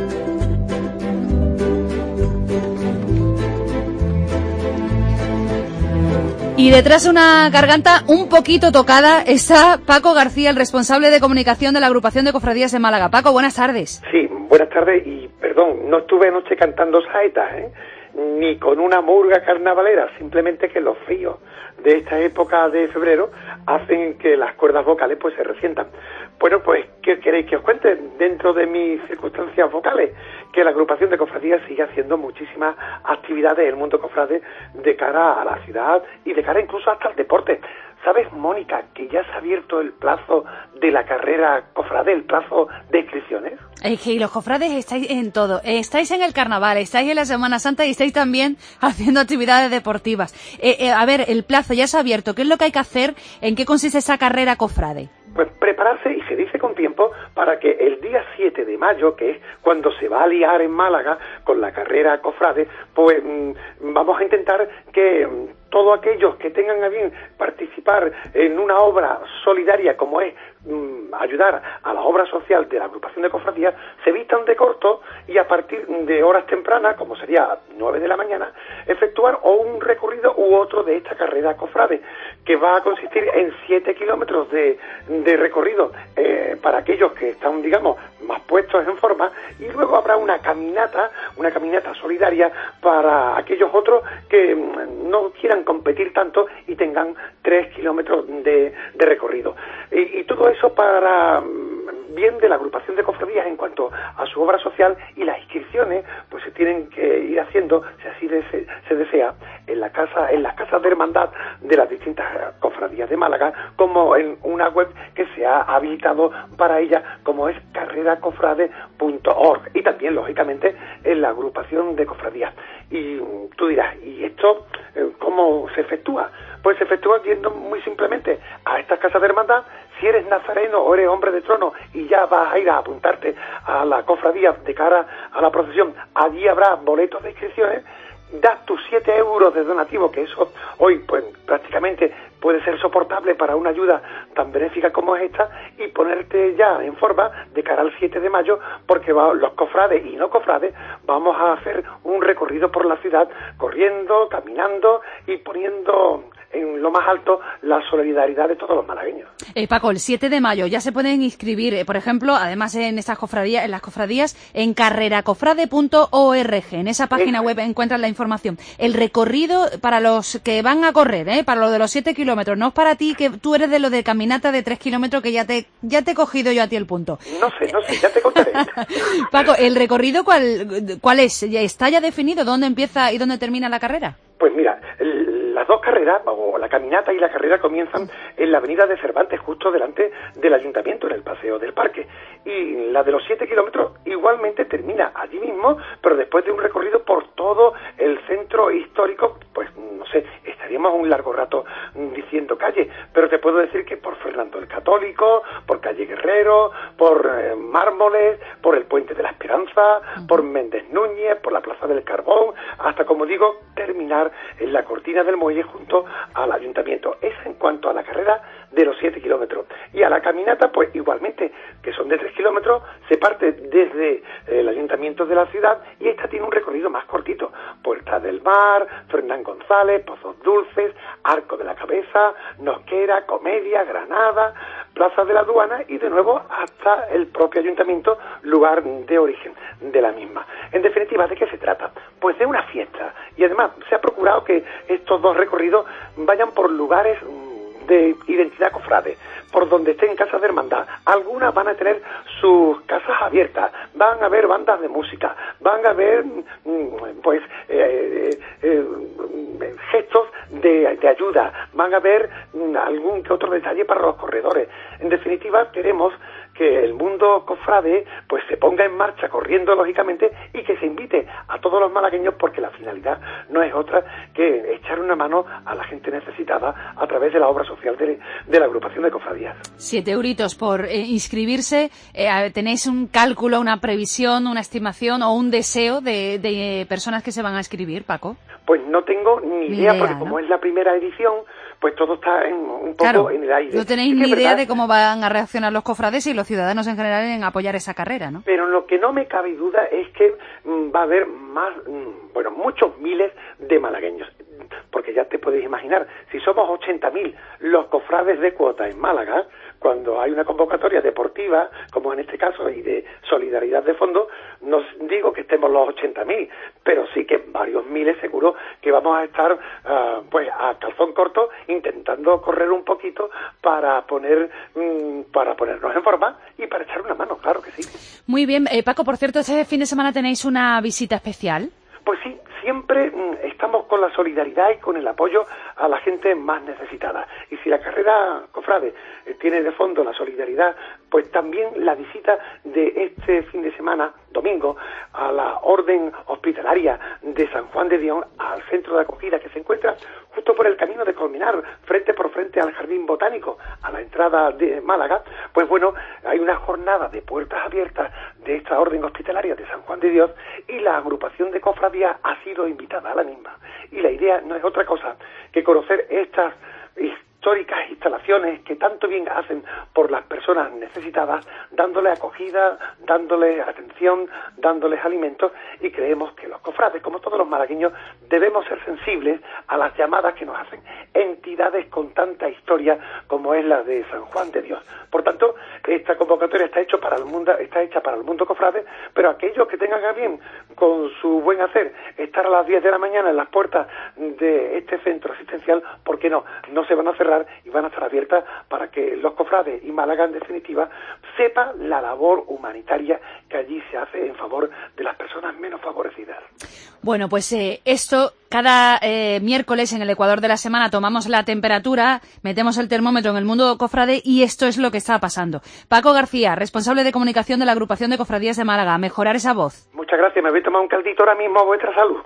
Y detrás de una garganta un poquito tocada está Paco García, el responsable de comunicación de la agrupación de cofradías de Málaga. Paco, buenas tardes. Sí, buenas tardes y perdón, no estuve anoche cantando saetas, ¿eh? Ni con una murga carnavalera, simplemente que los fríos de esta época de febrero hacen que las cuerdas vocales pues se resientan. Bueno, pues, ¿qué queréis que os cuente? Dentro de mis circunstancias vocales, que la agrupación de cofradías sigue haciendo muchísimas actividades en el mundo cofrade de cara a la ciudad y de cara incluso hasta al deporte. ¿Sabes, Mónica, que ya se ha abierto el plazo de la carrera cofrade, el plazo de inscripciones? Es que los cofrades estáis en todo. Estáis en el carnaval, estáis en la Semana Santa y estáis también haciendo actividades deportivas. Eh, eh, a ver, el plazo ya se ha abierto. ¿Qué es lo que hay que hacer? ¿En qué consiste esa carrera cofrade? Pues prepararse, y se dice con tiempo, para que el día siete de mayo, que es cuando se va a liar en Málaga con la carrera cofrade, pues mmm, vamos a intentar que mmm, todos aquellos que tengan a bien participar en una obra solidaria como es mmm, ayudar a la obra social de la agrupación de cofradías, se vistan de corto y a partir de horas tempranas, como sería nueve de la mañana, efectuar o un recorrido u otro de esta carrera cofrade, que va a consistir en siete kilómetros de, de recorrido eh, para aquellos que están, digamos, más puestos en forma, y luego habrá una caminata, una caminata solidaria para aquellos otros que mmm, no quieran competir tanto y tengan tres kilómetros de, de recorrido. Y, y todo eso para bien de la agrupación de cofradías en cuanto a su obra social, y las inscripciones pues se tienen que ir haciendo, si así dese, se desea, en la casa, en las casas de hermandad de las distintas cofradías de Málaga, como en una web que se ha habilitado para ella, como es carrera cofrade punto org, y también lógicamente en la agrupación de cofradías. Y tú dirás, ¿y esto cómo se efectúa? Pues se efectúa yendo muy simplemente a estas casas de hermandad. Si eres nazareno o eres hombre de trono y ya vas a ir a apuntarte a la cofradía de cara a la procesión, allí habrá boletos de inscripciones das tus siete euros de donativo, que eso hoy pues prácticamente puede ser soportable para una ayuda tan benéfica como es esta, y ponerte ya en forma de cara al siete de mayo, porque va, los cofrades y no cofrades vamos a hacer un recorrido por la ciudad, corriendo, caminando y poniendo en lo más alto la solidaridad de todos los malagueños. Eh, Paco, el siete de mayo ya se pueden inscribir, eh, por ejemplo, además en estas cofradías, en las cofradías, en carreracofrade punto org. En esa página web encuentran la información. El recorrido para los que van a correr, eh, para lo de los siete kilómetros, no es para ti, que tú eres de lo de caminata de tres kilómetros, que ya te ya te he cogido yo a ti el punto. No sé, no sé, ya te contaré. Paco, ¿el recorrido cuál, cuál es? ¿Está ya definido dónde empieza y dónde termina la carrera? Pues mira, el, las dos carreras, o la caminata y la carrera, comienzan en la avenida de Cervantes, justo delante del ayuntamiento, en el paseo del parque. Y la de los siete kilómetros igualmente termina allí mismo, pero después de un recorrido por todo el centro histórico, pues no sé, estaríamos un largo rato diciendo calle, pero te puedo decir que por Fernando el Católico, por calle Guerrero, por eh, Mármoles, por el Puente de la Esperanza, uh-huh. por Méndez Núñez, por la Plaza del Carbón, hasta, como digo, terminar en la Cortina del Muelle junto al ayuntamiento. Es en cuanto a la carrera de los siete kilómetros. Y a la caminata, pues igualmente, que son de tres kilómetros, se parte desde el ayuntamiento de la ciudad, y esta tiene un recorrido más cortito. Puerta del Mar, Fernán González, Pozos Dulces, Arco de la Cabeza, Nosquera, Comedia, Granada, Plaza de la Aduana, y de nuevo hasta el propio ayuntamiento, lugar de origen de la misma. En definitiva, ¿de qué se trata? Pues de una fiesta. Y además se ha procurado que estos dos recorridos vayan por lugares de identidad cofrade, por donde estén casas de hermandad. Algunas van a tener sus casas abiertas, van a haber bandas de música, van a haber pues eh, eh, gestos de, de ayuda, van a haber algún que otro detalle para los corredores. En definitiva, queremos que el mundo cofrade pues se ponga en marcha corriendo, lógicamente, y que se invite a todos los malagueños, porque la finalidad no es otra que echar una mano a la gente necesitada a través de la obra social de, de la agrupación de cofradías. Siete euritos por eh, inscribirse. Eh, ¿Tenéis un cálculo, una previsión, una estimación o un deseo de, de personas que se van a inscribir, Paco? Pues no tengo ni, ni idea, idea, porque ¿no? como es la primera edición, pues todo está en, un poco claro, en el aire. No tenéis ni idea de cómo van a reaccionar los cofrades y los ciudadanos en general en apoyar esa carrera, ¿no? Pero lo que no me cabe duda es que mmm, va a haber más, mmm, bueno, muchos miles de malagueños. Porque ya te puedes imaginar, si somos ochenta mil los cofrades de cuota en Málaga, cuando hay una convocatoria deportiva, como en este caso, y de solidaridad de fondo, no digo que estemos los ochenta mil, pero sí que varios miles seguro que vamos a estar uh, pues a calzón corto intentando correr un poquito para poner mmm, para ponernos en forma y para echar una mano, claro que sí. Muy bien, eh, Paco, por cierto, este fin de semana tenéis una visita especial. Pues sí, siempre mmm, estamos con la solidaridad y con el apoyo a la gente más necesitada. Y si la carrera cofrade eh, tiene de fondo la solidaridad, pues también la visita de este fin de semana, domingo, a la Orden Hospitalaria de San Juan de Dios, al centro de acogida que se encuentra justo por el camino de Colmenar, frente por frente al Jardín Botánico, a la entrada de Málaga. Pues bueno, hay una jornada de puertas abiertas de esta Orden Hospitalaria de San Juan de Dios, y la agrupación de cofradía ha sido invitada a la misma. Y la idea no es otra cosa que conocer estas históricas instalaciones que tanto bien hacen por las personas necesitadas, dándoles acogida, dándoles atención, dándoles alimentos, y creemos que los cofrades, como todos los malagueños, debemos ser sensibles a las llamadas que nos hacen entidades con tanta historia como es la de San Juan de Dios. Por tanto, esta convocatoria está hecho para el mundo, está hecha para el mundo cofrade, pero aquellos que tengan a bien, con su buen hacer, estar a las diez de la mañana en las puertas de este centro asistencial, ¿por qué no? No se van a cerrar y van a estar abiertas para que los cofrades y Málaga, en definitiva, sepa la labor humanitaria que allí se hace en favor de las personas menos favorecidas. Bueno, pues eh, esto, cada eh, miércoles en el Ecuador de la semana tomamos la temperatura, metemos el termómetro en el mundo cofrade, y esto es lo que está pasando. Paco García, responsable de comunicación de la agrupación de cofradías de Málaga, mejorar esa voz. Muchas gracias, me voy a tomar un caldito ahora mismo a vuestra salud.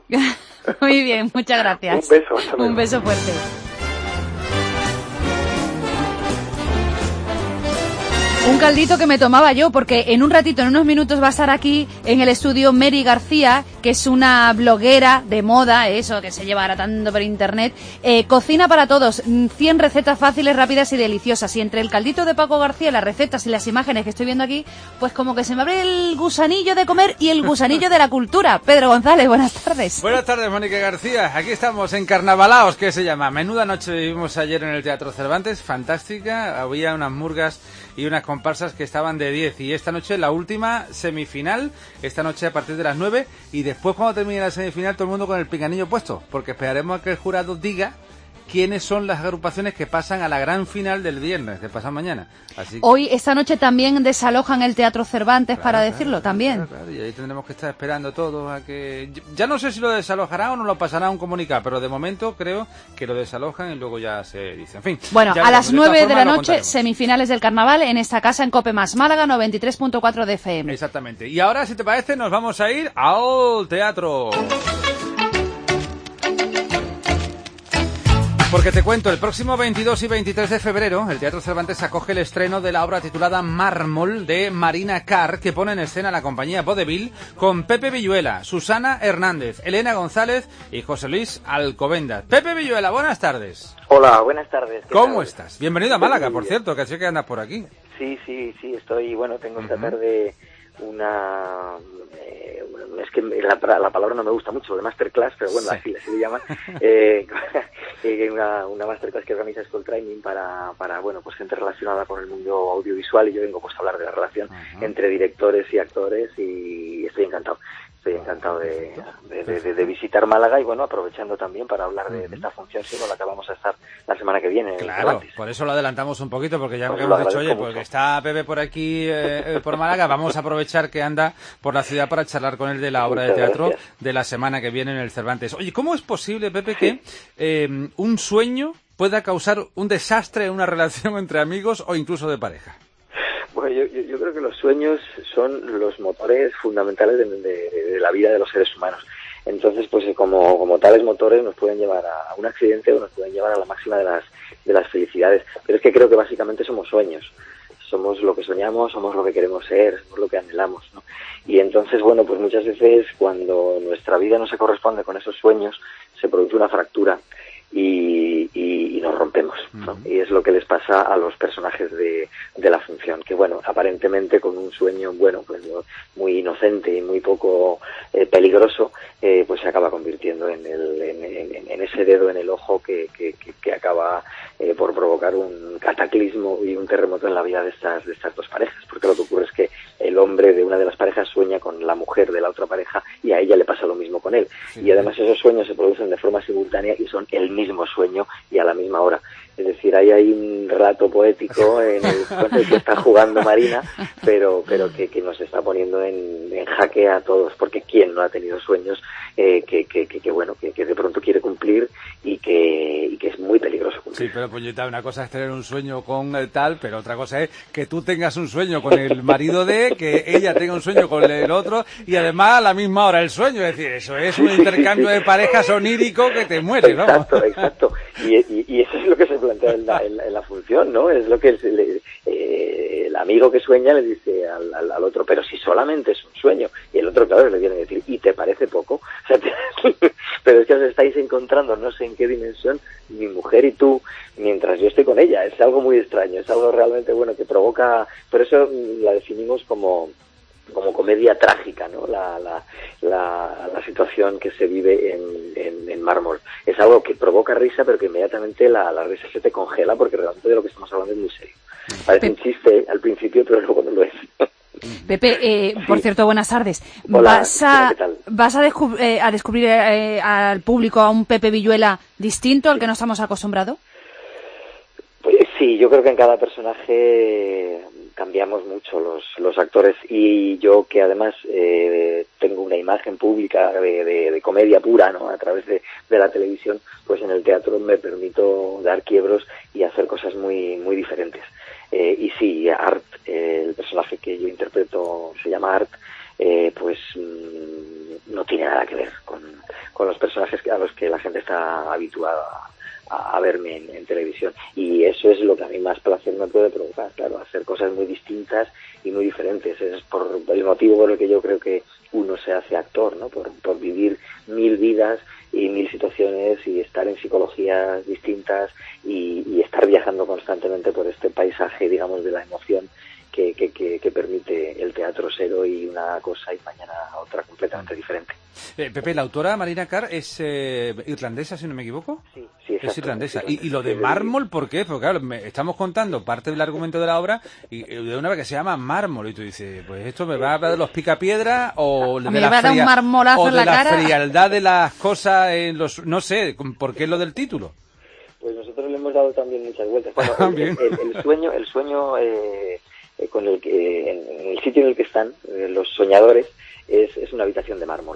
Muy bien, muchas gracias. Un beso, hasta luego. Un beso fuerte. Un caldito que me tomaba yo, porque en un ratito, en unos minutos, va a estar aquí en el estudio Mary García, que es una bloguera de moda, eso que se lleva ahora tanto por internet. Eh, cocina para todos, cien recetas fáciles, rápidas y deliciosas. Y entre el caldito de Paco García, las recetas y las imágenes que estoy viendo aquí, pues como que se me abre el gusanillo de comer y el gusanillo de la cultura. Pedro González, buenas tardes. Buenas tardes, Mónica García. Aquí estamos en Carnavalaos, que se llama. Menuda noche vivimos ayer en el Teatro Cervantes, fantástica. Había unas murgas y unas comparsas que estaban de diez, y esta noche la última semifinal, esta noche a partir de las nueve, y después cuando termine la semifinal todo el mundo con el pinganillo puesto, porque esperaremos a que el jurado diga quiénes son las agrupaciones que pasan a la gran final del viernes, de pasado mañana. Así que... Hoy, esta noche también desalojan el Teatro Cervantes, claro, para claro, decirlo, claro, también. Claro, claro, y ahí tendremos que estar esperando todos a que... Ya no sé si lo desalojará o no lo pasará un comunicado, pero de momento creo que lo desalojan y luego ya se dice. En fin. Bueno, ya a las nueve de la noche, contaremos. Semifinales del Carnaval en esta casa en Cope Más Málaga, noventa y tres punto cuatro de F M. Exactamente. Y ahora, si te parece, nos vamos a ir al teatro. Porque te cuento, el próximo veintidós y veintitrés de febrero, el Teatro Cervantes acoge el estreno de la obra titulada Mármol de Marina Carr, que pone en escena la compañía Vodevil con Pepe Villuela, Susana Hernández, Elena González y José Luis Alcobendas. Pepe Villuela, buenas tardes. Hola, buenas tardes. ¿Cómo tal? Estás? Bienvenido a Málaga, por cierto, que sé que andas por aquí. Sí, sí, sí, estoy, bueno, tengo esta tarde una... Eh, es que la, la palabra no me gusta mucho, de masterclass, pero bueno, sí. así, así le llaman. eh, una, una masterclass que organiza School Training para, para, bueno, pues gente relacionada con el mundo audiovisual, y yo vengo pues a hablar de la relación uh-huh. entre directores y actores, y estoy encantado. Estoy encantado de, de, de, de visitar Málaga, y bueno, aprovechando también para hablar de, de esta función, sí, con la que vamos a estar la semana que viene. Claro, por eso lo adelantamos un poquito, porque ya pues hemos dicho, oye, mucho. Pues que está Pepe por aquí, eh, por Málaga, vamos a aprovechar que anda por la ciudad para charlar con él de la obra Muchas de teatro gracias. de la semana que viene en el Cervantes. Oye, ¿cómo es posible, Pepe, que eh, un sueño pueda causar un desastre en una relación entre amigos o incluso de pareja? Bueno, yo, yo, yo creo que los sueños son los motores fundamentales de, de, de la vida de los seres humanos. Entonces, pues como, como tales motores nos pueden llevar a un accidente o nos pueden llevar a la máxima de las, de las felicidades. Pero es que creo que básicamente somos sueños. Somos lo que soñamos, somos lo que queremos ser, somos lo que anhelamos, ¿no? Y entonces, bueno, pues muchas veces cuando nuestra vida no se corresponde con esos sueños, se produce una fractura. Y, y, y nos rompemos, ¿no? Uh-huh. Y es lo que les pasa a los personajes de, de la función, que bueno, aparentemente con un sueño, bueno, pues muy inocente y muy poco eh, peligroso, eh, pues se acaba convirtiendo en, el, en, en, en ese dedo en el ojo que, que, que, que acaba eh, por provocar un cataclismo y un terremoto en la vida de estas, de estas dos parejas, porque lo que ocurre es que el hombre de una de las parejas sueña con la mujer de la otra pareja y a ella le pasa lo mismo con él. Sí. Y además esos sueños se producen de forma simultánea y son el mismo sueño y a la misma hora. Es decir, ahí hay un relato poético en el, en el que está jugando Marina, pero pero que, que nos está poniendo en, en jaque a todos, porque ¿quién no ha tenido sueños eh, que, que, que, que bueno que, que de pronto quiere cumplir y que, y que es muy peligroso cumplir? Sí, pero puñeta, una cosa es tener un sueño con el tal, pero otra cosa es que tú tengas un sueño con el marido de, que ella tenga un sueño con el otro, y además a la misma hora el sueño. Es decir, eso es un intercambio de parejas onírico que te muere, ¿no? Exacto, exacto. Y, y, y eso es lo que se plantea en la, en la, en la función, ¿no? Es lo que es, le, eh, el amigo que sueña le dice al, al, al otro, pero si solamente es un sueño. Y el otro, claro, le viene a decir, ¿y te parece poco? O sea, te, pero es que os estáis encontrando, no sé en qué dimensión, mi mujer y tú, mientras yo estoy con ella. Es algo muy extraño, es algo realmente bueno que provoca... Por eso la definimos como... como comedia trágica, ¿no? La, la, la, la situación que se vive en, en, en Mármol. Es algo que provoca risa, pero que inmediatamente la, la risa se te congela, porque realmente de lo que estamos hablando es muy serio. Parece Pepe. Un chiste al principio, pero luego no lo es. Pepe, eh, sí. Por cierto, buenas tardes. Hola, ¿Vas a, ¿qué tal? vas a, descub- eh, a descubrir eh, al público a un Pepe Villuela distinto al que no estamos acostumbrados? Pues sí, yo creo que en cada personaje cambiamos mucho los, los actores, y yo que además eh, tengo una imagen pública de, de, de comedia pura, ¿no? A través de, de la televisión, pues en el teatro me permito dar quiebros y hacer cosas muy muy diferentes. Eh, y sí, Art, eh, el personaje que yo interpreto se llama Art, eh, pues mmm, no tiene nada que ver con, con los personajes a los que la gente está habituada a, a verme en, en televisión. Y eso es lo que a mí más placer me puede provocar, claro, hacer cosas muy distintas y muy diferentes. Es por el motivo por el que yo creo que uno se hace actor, ¿no? Por, por vivir mil vidas y mil situaciones y estar en psicologías distintas y, y estar viajando constantemente por este paisaje, digamos, de la emoción que, que, que, que permite el teatro ser hoy una cosa y mañana otra completamente diferente. Eh, Pepe, la autora Marina Carr es eh, irlandesa, si no me equivoco. Sí, sí, es irlandesa. Y, y lo de mármol, ¿por qué? Porque claro, me, estamos contando parte del argumento de la obra y de una vez que se llama mármol y tú dices, pues esto me va a hablar de los picapiedras o de, me la, va a dar fría, un marmolazo o en de la la cara. frialdad de las cosas en los, no sé, ¿por qué lo del título? Pues nosotros le hemos dado también muchas vueltas. Bueno, el, el, el, el sueño, el sueño eh, eh, con el que en, en el sitio en el que están eh, los soñadores es, es una habitación de mármol.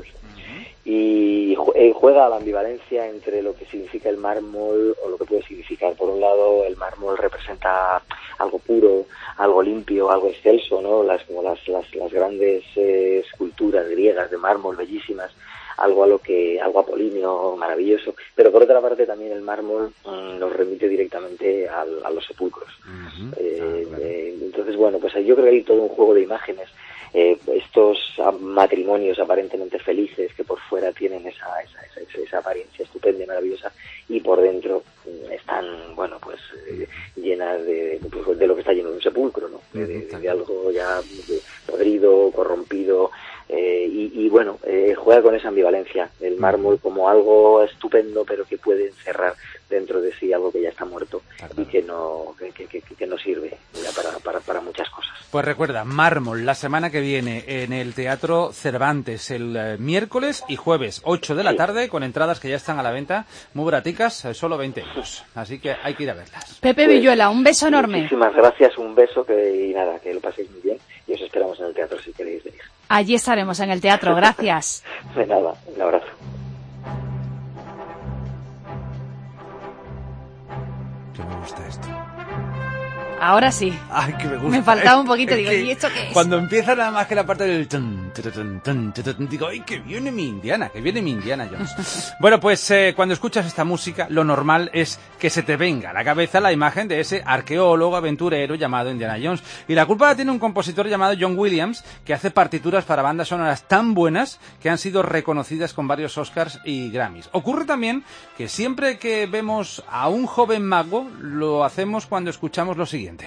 Y juega a la ambivalencia entre lo que significa el mármol o lo que puede significar. Por un lado, el mármol representa algo puro, algo limpio, algo excelso, ¿no? Las, como las, las, las grandes eh, esculturas griegas de mármol bellísimas, algo a lo que, algo apolíneo, maravilloso. Pero por otra parte también el mármol mmm, nos remite directamente al, a los sepulcros. Uh-huh. eh, ah, claro. eh, entonces, bueno, pues yo creo que hay todo un juego de imágenes. Eh, estos matrimonios aparentemente felices que por fuera tienen esa, esa, esa, esa apariencia estupenda y maravillosa y por dentro están, bueno, pues eh, llenas de, pues, de lo que está lleno de un sepulcro, ¿no? De, de, de algo ya podrido, corrompido, eh, y, y bueno, eh, juega con esa ambivalencia, el mármol como algo estupendo pero que puede encerrar dentro de sí algo que ya está muerto y que no que, que, que, que no sirve ya para, para, para muchas cosas. Pues recuerda, Mármol, la semana que viene en el Teatro Cervantes, el eh, miércoles y jueves, ocho de la sí. tarde, con entradas que ya están a la venta, muy baraticas, eh, solo veinte euros. Así que hay que ir a verlas. Pepe pues, Villuela, un beso enorme. Muchísimas gracias, un beso que, y nada, que lo paséis muy bien y os esperamos en el teatro si queréis venir. Allí estaremos en el teatro, gracias. De nada, un abrazo. Que me gusta esto. Ahora sí. Ay, que me gusta. Me faltaba un poquito, digo, ¿y esto qué es? Cuando empieza nada más que la parte del tun, tun, tun, tun, tun, tun, digo, ay, que viene mi Indiana, que viene mi Indiana Jones. Bueno, pues eh, cuando escuchas esta música, lo normal es que se te venga a la cabeza la imagen de ese arqueólogo aventurero llamado Indiana Jones. Y la culpa la tiene un compositor llamado John Williams, que hace partituras para bandas sonoras tan buenas que han sido reconocidas con varios Oscars y Grammys. Ocurre también que siempre que vemos a un joven mago, lo hacemos cuando escuchamos lo siguiente.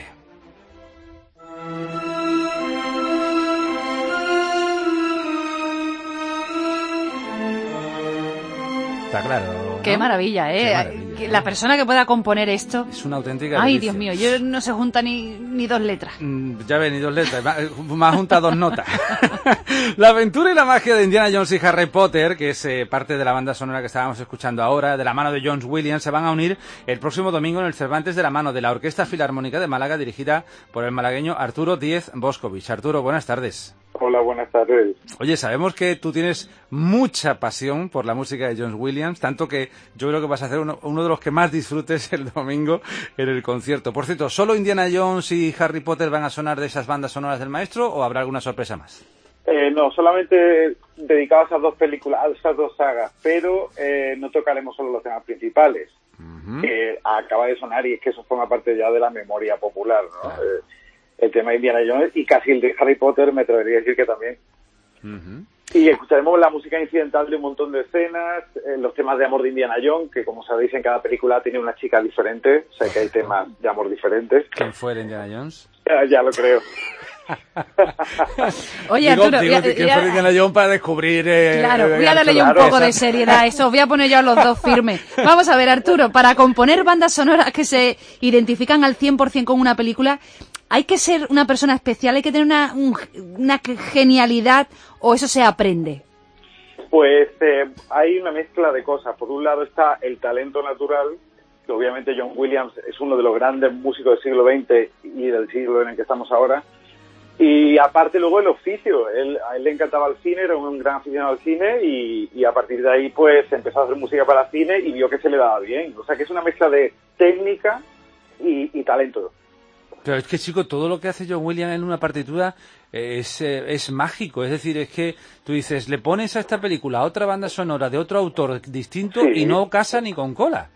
Está claro, ¿no? Qué maravilla, ¿eh? Qué maravilla, la persona que pueda componer esto... Es una auténtica Ay, delicia. Dios mío, yo no se junta ni, ni dos letras. Mm, ya ve, ni dos letras, me ha juntado dos notas. La aventura y la magia de Indiana Jones y Harry Potter, que es eh, parte de la banda sonora que estábamos escuchando ahora, de la mano de John Williams, se van a unir el próximo domingo en el Cervantes de la mano de la Orquesta Filarmónica de Málaga, dirigida por el malagueño Arturo Díez Boscovich. Arturo, buenas tardes. Hola, buenas tardes. Oye, sabemos que tú tienes mucha pasión por la música de John Williams, tanto que yo creo que vas a ser uno, uno de los que más disfrutes el domingo en el concierto. Por cierto, ¿solo Indiana Jones y Harry Potter van a sonar de esas bandas sonoras del maestro o habrá alguna sorpresa más? Eh, no, solamente dedicado a esas dos películas, a esas dos sagas, pero eh, no tocaremos solo los temas principales, uh-huh. que acaba de sonar y es que eso forma parte ya de la memoria popular, ¿no? Claro. Eh, el tema de Indiana Jones y casi el de Harry Potter me atrevería a decir que también. Uh-huh. Y escucharemos la música incidental de un montón de escenas, eh, los temas de amor de Indiana Jones, que como sabéis en cada película tiene una chica diferente, o sea que hay temas de amor diferentes. ¿Quién fue el Indiana Jones? Ya, ya lo creo. Oye, digo, Arturo, digo, ya, ¿quién ya, fue Indiana Jones para descubrir? Eh, claro, eh, voy a darle yo un claro, poco esa... de seriedad. Eso voy a poner yo a los dos firmes. Vamos a ver, Arturo, para componer bandas sonoras que se identifican al cien por cien con una película, ¿hay que ser una persona especial? ¿Hay que tener una, un, una genialidad o eso se aprende? Pues eh, hay una mezcla de cosas. Por un lado está el talento natural, que obviamente John Williams es uno de los grandes músicos del siglo veinte y del siglo en el que estamos ahora. Y aparte luego el oficio. Él, a él le encantaba el cine, era un gran aficionado al cine y, y a partir de ahí pues empezó a hacer música para cine y vio que se le daba bien. O sea que es una mezcla de técnica y, y talento. Pero es que, chico, todo lo que hace John Williams en una partitura es, es mágico. Es decir, es que tú dices, le pones a esta película otra banda sonora de otro autor distinto sí. y no casa ni con cola.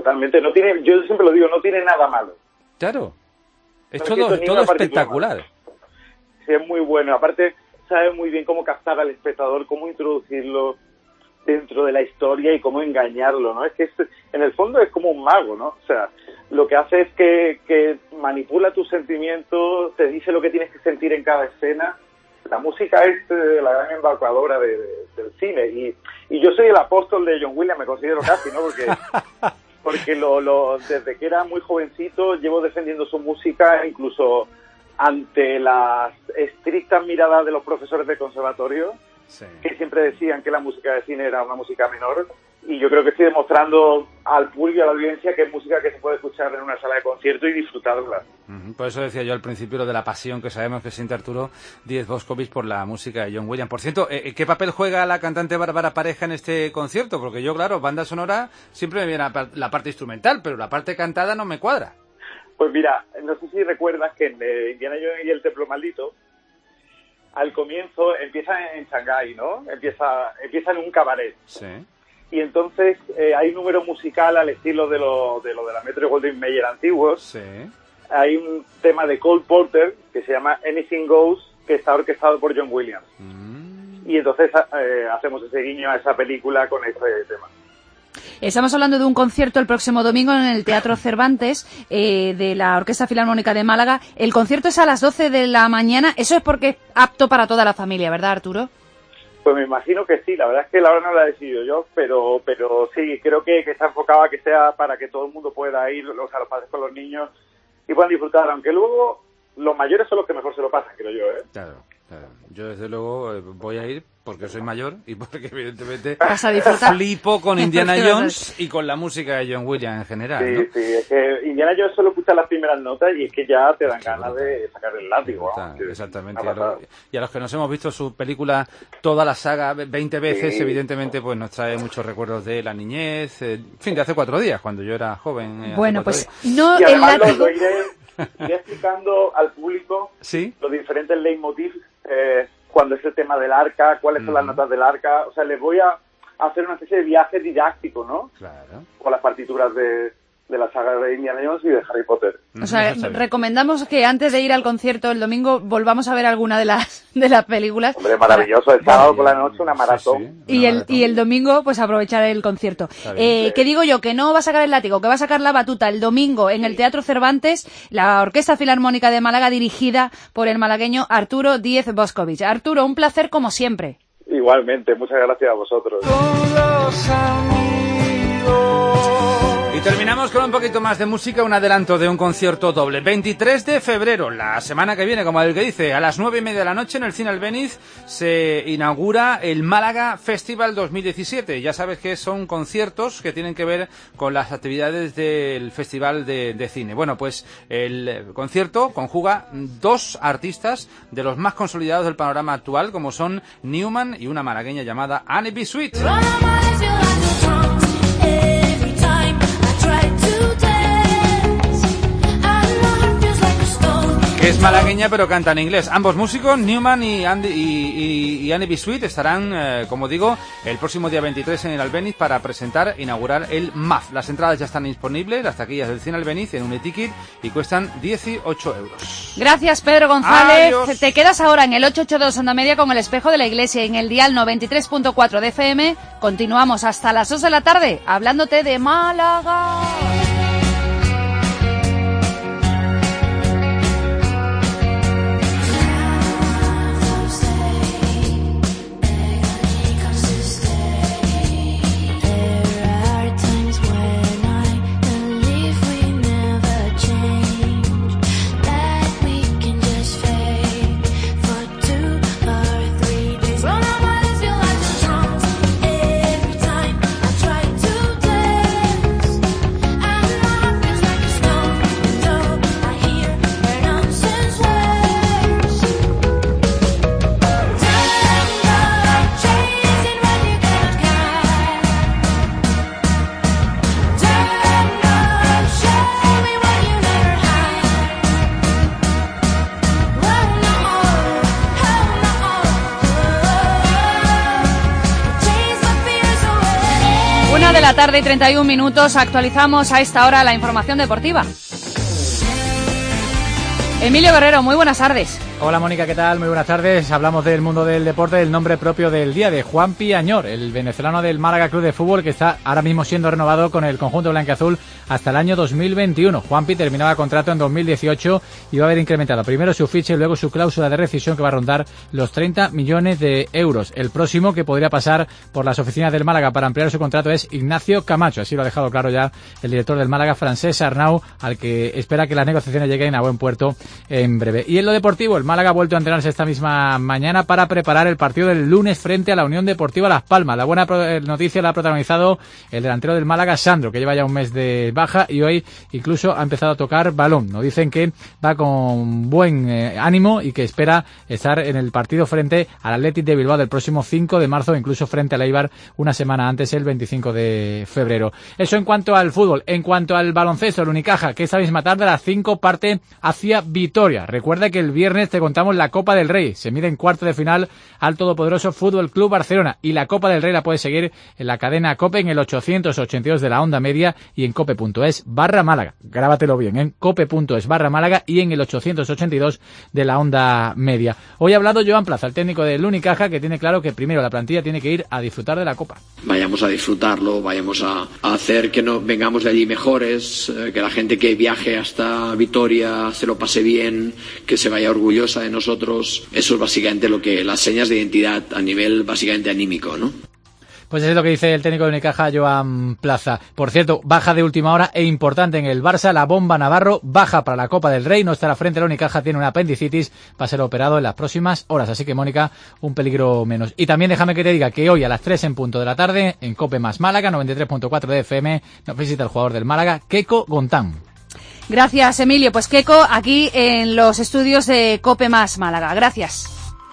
totalmente. No tiene, yo siempre lo digo, no tiene nada malo. Claro. Es Pero todo, es que todo esto ni una espectacular. partitura. Sí, es muy bueno. Aparte, sabe muy bien cómo captar al espectador, cómo introducirlo dentro de la historia y cómo engañarlo, ¿no? Es que es, en el fondo es como un mago, ¿no? O sea, lo que hace es que, que manipula tus sentimientos, te dice lo que tienes que sentir en cada escena. La música es eh, la gran embaucadora de, de, del cine. Y, y yo soy el apóstol de John Williams, me considero casi, ¿no? Porque, porque lo, lo, desde que era muy jovencito llevo defendiendo su música, incluso ante las estrictas miradas de los profesores de conservatorio, sí, que siempre decían que la música de cine era una música menor, y yo creo que estoy demostrando al público y a la audiencia que es música que se puede escuchar en una sala de concierto y disfrutarla. Uh-huh. Por eso decía yo al principio lo de la pasión que sabemos que siente Arturo Díez Boscovich por la música de John Williams. Por cierto, ¿eh, ¿qué papel juega la cantante Bárbara Pareja en este concierto? Porque yo, claro, banda sonora siempre me viene la parte instrumental, pero la parte cantada no me cuadra. Pues mira, no sé si recuerdas que en eh, Indiana Jones y el Templo Maldito, al comienzo empieza en Shanghái, ¿no? Empieza, empieza en un cabaret. Sí. Y entonces eh, hay un número musical al estilo de lo de, lo de la Metro Goldwyn Mayer antiguos. Sí. Hay un tema de Cole Porter que se llama Anything Goes, que está orquestado por John Williams. Mm. Y entonces eh, hacemos ese guiño a esa película con ese tema. Estamos hablando de un concierto el próximo domingo en el Teatro Cervantes eh, de la Orquesta Filarmónica de Málaga. El concierto es a las doce de la mañana. Eso es porque es apto para toda la familia, ¿verdad, Arturo? Pues me imagino que sí. La verdad es que la hora no la he decidido yo, pero pero sí, creo que, que está enfocado a que sea para que todo el mundo pueda ir, o sea, los padres con los niños, y puedan disfrutar. Aunque luego los mayores son los que mejor se lo pasan, creo yo, ¿eh? Claro, claro. Yo desde luego voy a ir porque soy mayor y porque evidentemente vas a disfrutar. Flipo con Indiana Jones y con la música de John Williams en general, sí, ¿no? Sí, es que Indiana Jones solo escucha las primeras notas y es que ya te dan ganas de sacar el látigo. Está, ¿no? Exactamente. Y a, los, y a los que nos hemos visto su película, toda la saga, veinte veces, sí, evidentemente pues nos trae muchos recuerdos de la niñez, eh, en fin, de hace cuatro días, cuando yo era joven. Eh, bueno, pues días. no y el látigo... lo, lo iré, iré explicando al público, ¿sí?, los diferentes leitmotivs, eh, cuando es el tema del arca, cuáles son mm. las notas del arca. O sea, les voy a hacer una especie de viaje didáctico, ¿no? Claro. Con las partituras de, de la saga de Indiana Jones y de Harry Potter. O sea, recomendamos que antes de ir al concierto el domingo volvamos a ver alguna de las de las películas. Hombre, maravilloso. El sábado por la noche una maratón. Sí, sí, una y el maratón. Y el domingo pues aprovechar el concierto. Eh, que digo yo, que no va a sacar el látigo, que va a sacar la batuta el domingo en el Teatro Cervantes, la Orquesta Filarmónica de Málaga dirigida por el malagueño Arturo Díez Boscovich. Arturo, un placer como siempre. Igualmente, muchas gracias a vosotros. Y terminamos con un poquito más de música, un adelanto de un concierto doble. veintitrés de febrero, la semana que viene, como el que dice, a las nueve y media de la noche en el Cine Albéniz se inaugura el Málaga Festival dos mil diecisiete. Ya sabes que son conciertos que tienen que ver con las actividades del Festival de, de Cine. Bueno, pues el concierto conjuga dos artistas de los más consolidados del panorama actual, como son Newman y una malagueña llamada Annie B. Sweet. Es malagueña pero canta en inglés. Ambos músicos, Newman y, Andy, y, y, y Annie B. Sweet, estarán, eh, como digo, el próximo día veintitrés en el Albéniz para presentar, inaugurar el M A F. Las entradas ya están disponibles, las taquillas del Cine Albéniz en Uneticket, y cuestan dieciocho euros. Gracias, Pedro González. Adiós. Te quedas ahora en el ochocientos ochenta y dos Onda Media con el Espejo de la Iglesia y en el dial noventa y tres punto cuatro de F M. Continuamos hasta las dos de la tarde hablándote de Málaga. Una de la tarde y treinta y un minutos. Actualizamos a esta hora la información deportiva. Emilio Guerrero, muy buenas tardes. Hola Mónica, ¿qué tal? Muy buenas tardes. Hablamos del mundo del deporte, del nombre propio del día, de Juanpi Añor, el venezolano del Málaga Club de Fútbol, que está ahora mismo siendo renovado con el conjunto blanquiazul hasta el año dos mil veintiuno. Juanpi terminaba contrato en dos mil dieciocho y va a haber incrementado primero su ficha y luego su cláusula de rescisión, que va a rondar los treinta millones de euros. El próximo que podría pasar por las oficinas del Málaga para ampliar su contrato es Ignacio Camacho. Así lo ha dejado claro ya el director del Málaga, Francesc Arnau, al que espera que las negociaciones lleguen a buen puerto en breve. Y en lo deportivo, el Málaga ha vuelto a entrenarse esta misma mañana para preparar el partido del lunes frente a la Unión Deportiva Las Palmas. La buena noticia la ha protagonizado el delantero del Málaga, Sandro, que lleva ya un mes de baja y hoy incluso ha empezado a tocar balón. Nos dicen que va con buen eh, ánimo y que espera estar en el partido frente al Athletic de Bilbao del próximo cinco de marzo, incluso frente al Eibar una semana antes, el veinticinco de febrero. Eso en cuanto al fútbol. En cuanto al baloncesto, el Unicaja, que esta misma tarde a las cinco parte hacia Vitoria. Recuerda que el viernes te contamos la Copa del Rey. Se mide en cuarto de final al todopoderoso Fútbol Club Barcelona, y la Copa del Rey la puedes seguir en la cadena COPE en el ochocientos ochenta y dos de la onda media y en cope.es barra Málaga. Grábatelo bien, en cope.es barra Málaga y en el ochocientos ochenta y dos de la onda media. Hoy ha hablado Joan Plaza, el técnico del Unicaja, que tiene claro que primero la plantilla tiene que ir a disfrutar de la Copa. Vayamos a disfrutarlo, vayamos a, a hacer que no vengamos de allí mejores, eh, que la gente que viaje hasta Vitoria se lo pase bien, que se vaya orgullosa de nosotros. Eso es básicamente lo que, las señas de identidad a nivel básicamente anímico, ¿no? Pues eso es lo que dice el técnico de Unicaja, Joan Plaza. Por cierto, baja de última hora e importante en el Barça, la Bomba Navarro baja para la Copa del Rey, no estará frente a la Unicaja, tiene una apendicitis, va a ser operado en las próximas horas, así que Mónica, un peligro menos. Y también déjame que te diga que hoy a las tres en punto de la tarde, en Cope más Málaga, noventa y tres punto cuatro de F M, nos visita el jugador del Málaga, Keko Gontán. Gracias, Emilio. Pues Keko, aquí en los estudios de Cope más Málaga. Gracias.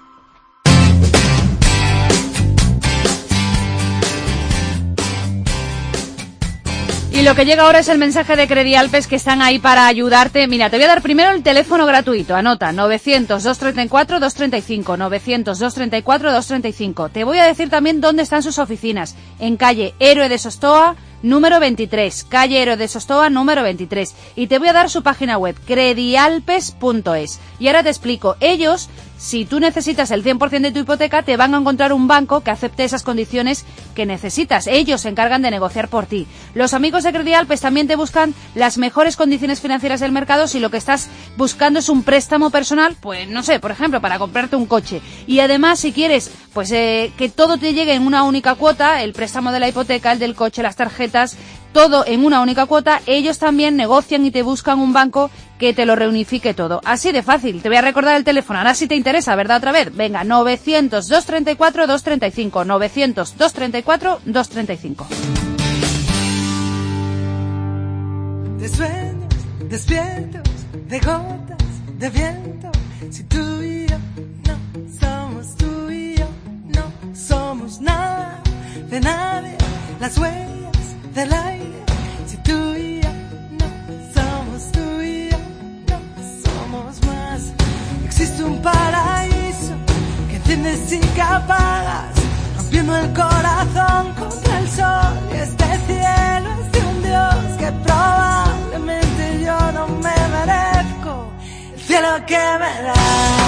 Y lo que llega ahora es el mensaje de Credialpes, que están ahí para ayudarte. Mira, te voy a dar primero el teléfono gratuito. Anota, novecientos, doscientos treinta y cuatro, doscientos treinta y cinco, novecientos, doscientos treinta y cuatro, doscientos treinta y cinco. Te voy a decir también dónde están sus oficinas. En calle Héroe de Sostoa, número veintitrés. Calle Héroe de Sostoa, número veintitrés. Y te voy a dar su página web, credialpes punto es. Y ahora te explico. Ellos, si tú necesitas el cien por ciento de tu hipoteca, te van a encontrar un banco que acepte esas condiciones que necesitas. Ellos se encargan de negociar por ti. Los amigos de Credialpes también te buscan las mejores condiciones financieras del mercado si lo que estás buscando es un préstamo personal, pues no sé, por ejemplo, para comprarte un coche. Y además, si quieres pues eh, que todo te llegue en una única cuota, el préstamo de la hipoteca, el del coche, las tarjetas, todo en una única cuota, ellos también negocian y te buscan un banco que te lo reunifique todo. Así de fácil. Te voy a recordar el teléfono. Ahora si te interesa, ¿verdad? Otra vez. Venga, novecientos, doscientos treinta y cuatro, doscientos treinta y cinco. novecientos, doscientos treinta y cuatro, doscientos treinta y cinco. De sueños, despiertos, de gotas, de viento. Si tú y yo no somos tú y yo, no somos nada de nadie. Las huellas del aire. Si tú y yo no somos tú y yo, no somos más. Existe un paraíso que enciendes y que apagas, rompiendo el corazón contra el sol. Y este cielo es de un Dios que probablemente yo no me merezco. El cielo que me das,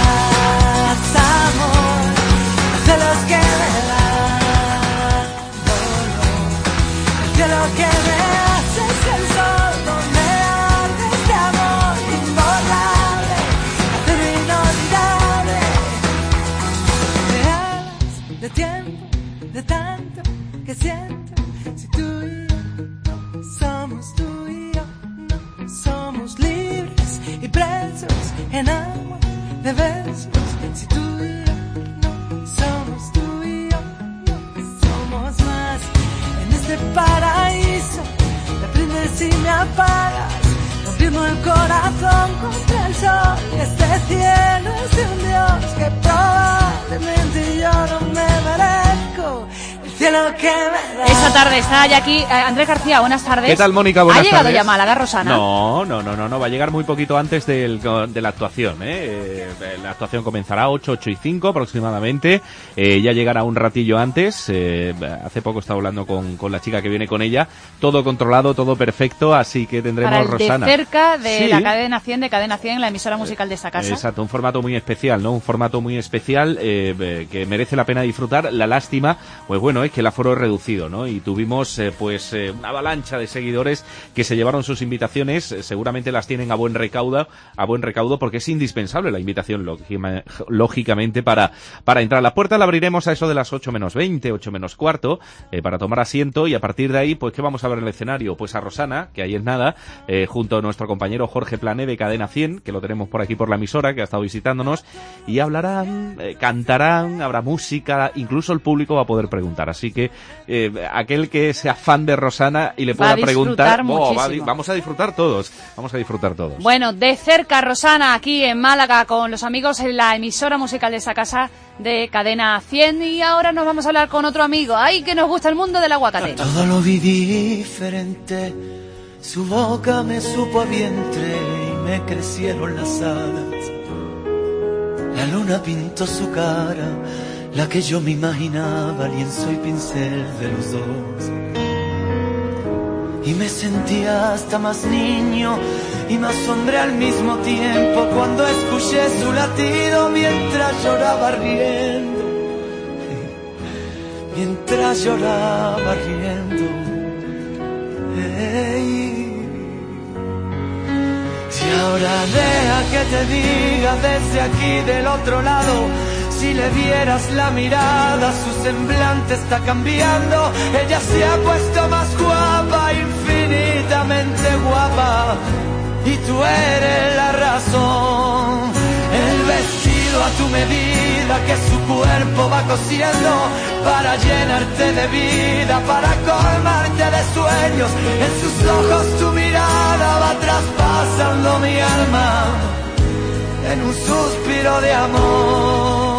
amor, los celos que me das, dolor. El cielo que me das es el sol donde arde este amor imborrable, acero inolvidable. De alas, de tiempo, de tanto que siento. Si tú y yo no somos tú y yo, no somos libres y presos en agua de besos. Si tú y yo no somos tú y yo, no somos más. En este paraíso me prendes y me apagas, rompiendo el corazón contra el sol. Y este cielo es de un Dios que probablemente yo no me merezco. El cielo que me da. Esta tarde está ya aquí eh, Andrés García, buenas tardes. ¿Qué tal, Mónica? Buenas tardes. ¿Ha llegado tardes. ya Málaga, Rosana? No, no, no, no, no, va a llegar muy poquito antes del, de la actuación, ¿eh? Eh, La actuación comenzará a ocho, ocho y cinco aproximadamente, eh, ya llegará un ratillo antes, eh, hace poco estaba hablando con, con la chica que viene con ella, todo controlado, todo perfecto, así que tendremos Para el Rosana. de cerca de Sí. la Cadena cien, de Cadena cien, la emisora musical de esta casa. Exacto, un formato muy especial, ¿no? Un formato muy especial eh, eh, que merece la pena disfrutar. La lástima, pues bueno, es que el aforo es reducido, ¿no? Y tuvimos eh, pues eh, una avalancha de seguidores que se llevaron sus invitaciones, eh, seguramente las tienen a buen recaudo, a buen recaudo porque es indispensable la invitación lógima, lógicamente para para entrar. La puerta la abriremos a eso de las ocho menos veinte, ocho menos cuarto, eh, para tomar asiento y a partir de ahí, pues ¿qué vamos a ver en el escenario? Pues a Rosana, que ahí es nada, eh, junto a nuestro compañero Jorge Plané de Cadena cien, que lo tenemos por aquí por la emisora, que ha estado visitándonos, y hablarán, eh, cantarán, habrá música, incluso el público va a poder preguntar. Así que eh, aquel que sea fan de Rosana y le pueda preguntar, oh, va a, vamos a disfrutar todos, vamos a disfrutar todos. Bueno, de cerca, Rosana, aquí en Málaga, con los amigos en la emisora musical de esta casa de Cadena cien, y ahora nos vamos a hablar con otro amigo, ay, que nos gusta el mundo del aguacate. Todo lo vi diferente, su boca me supo a vientre y me crecieron las alas. La luna pintó su cara, la que yo me imaginaba, lienzo y pincel de los dos. Y me sentía hasta más niño y más hombre al mismo tiempo cuando escuché su latido mientras lloraba riendo, mientras lloraba riendo. Hey. Si ahora deja que te diga desde aquí del otro lado, si le vieras la mirada, su semblante está cambiando. Ella se ha puesto más guapa, infinitamente guapa, y tú eres la razón. El vestido a tu medida que su cuerpo va cosiendo para llenarte de vida, para colmarte de sueños. En sus ojos tu mirada va traspasando mi alma en un suspiro de amor.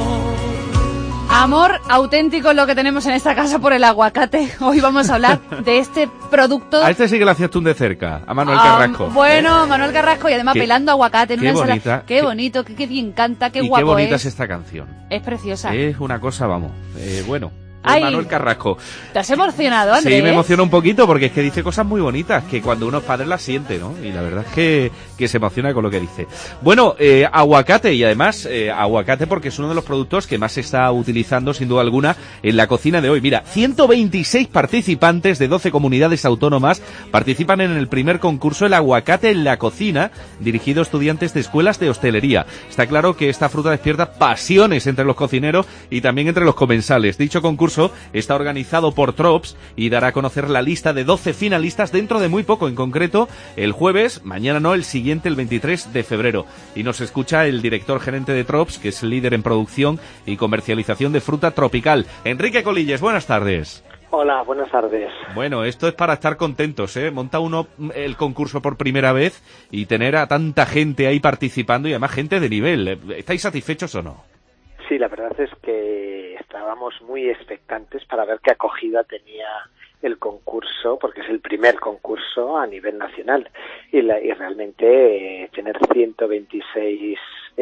Amor auténtico es lo que tenemos en esta casa por el aguacate. Hoy vamos a hablar de este producto. A este sí que lo hacías tú de cerca, a Manuel um, Carrasco. Bueno, ¿eh? Manuel Carrasco, y además qué, pelando aguacate en qué una bonita, ensalada. Qué, qué bonito, qué, qué bien canta, qué y guapo qué bonita es. es esta canción. Es preciosa. Es una cosa, vamos, eh, bueno. Ay, Manuel Carrasco. ¿Te has emocionado, Andrés? Sí, me emociona un poquito porque es que dice cosas muy bonitas que cuando uno es padre las siente, ¿no? Y la verdad es que, que se emociona con lo que dice. Bueno, eh, aguacate, y además eh, aguacate porque es uno de los productos que más se está utilizando sin duda alguna en la cocina de hoy. Mira, ciento veintiséis participantes de doce comunidades autónomas participan en el primer concurso El aguacate en la cocina, dirigido a estudiantes de escuelas de hostelería. Está claro que esta fruta despierta pasiones entre los cocineros y también entre los comensales. Dicho concurso está organizado por Trops y dará a conocer la lista de doce finalistas dentro de muy poco, en concreto el jueves, mañana no, el siguiente, el veintitrés de febrero. Y nos escucha el director gerente de Trops, que es líder en producción y comercialización de fruta tropical. Enrique Colilles, buenas tardes. Hola, buenas tardes. Bueno, esto es para estar contentos, ¿eh? Monta uno el concurso por primera vez y tener a tanta gente ahí participando y además gente de nivel. ¿Estáis satisfechos o no? Sí, la verdad es que estábamos muy expectantes para ver qué acogida tenía el concurso, porque es el primer concurso a nivel nacional y, la, y realmente eh, tener ciento veintiséis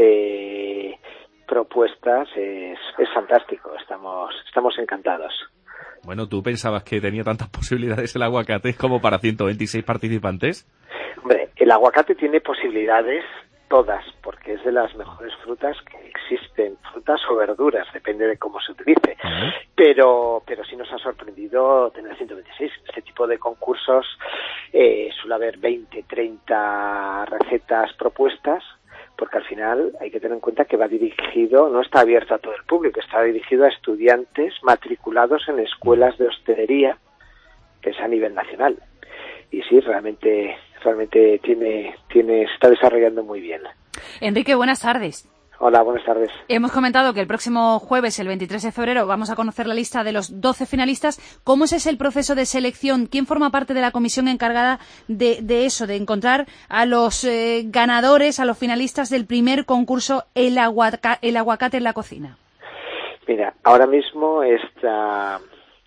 eh, propuestas es, es fantástico. Estamos, estamos encantados. Bueno, ¿tú pensabas que tenía tantas posibilidades el aguacate como para ciento veintiséis participantes? Hombre, el aguacate tiene posibilidades todas, porque es de las mejores frutas que existen, frutas o verduras, depende de cómo se utilice. Uh-huh. Pero pero sí nos ha sorprendido tener ciento veintiséis. Este tipo de concursos eh, suele haber veinte, treinta recetas propuestas, porque al final hay que tener en cuenta que va dirigido, no está abierto a todo el público, está dirigido a estudiantes matriculados en escuelas de hostelería, que es a nivel nacional. Y sí, realmente realmente tiene tiene se está desarrollando muy bien. Enrique, buenas tardes. Hola, buenas tardes. Hemos comentado que el próximo jueves, el veintitrés de febrero, vamos a conocer la lista de los doce finalistas. ¿Cómo es ese el proceso de selección? ¿Quién forma parte de la comisión encargada de, de eso, de encontrar a los eh, ganadores, a los finalistas del primer concurso El, aguaca, el aguacate en la cocina? Mira, ahora mismo esta,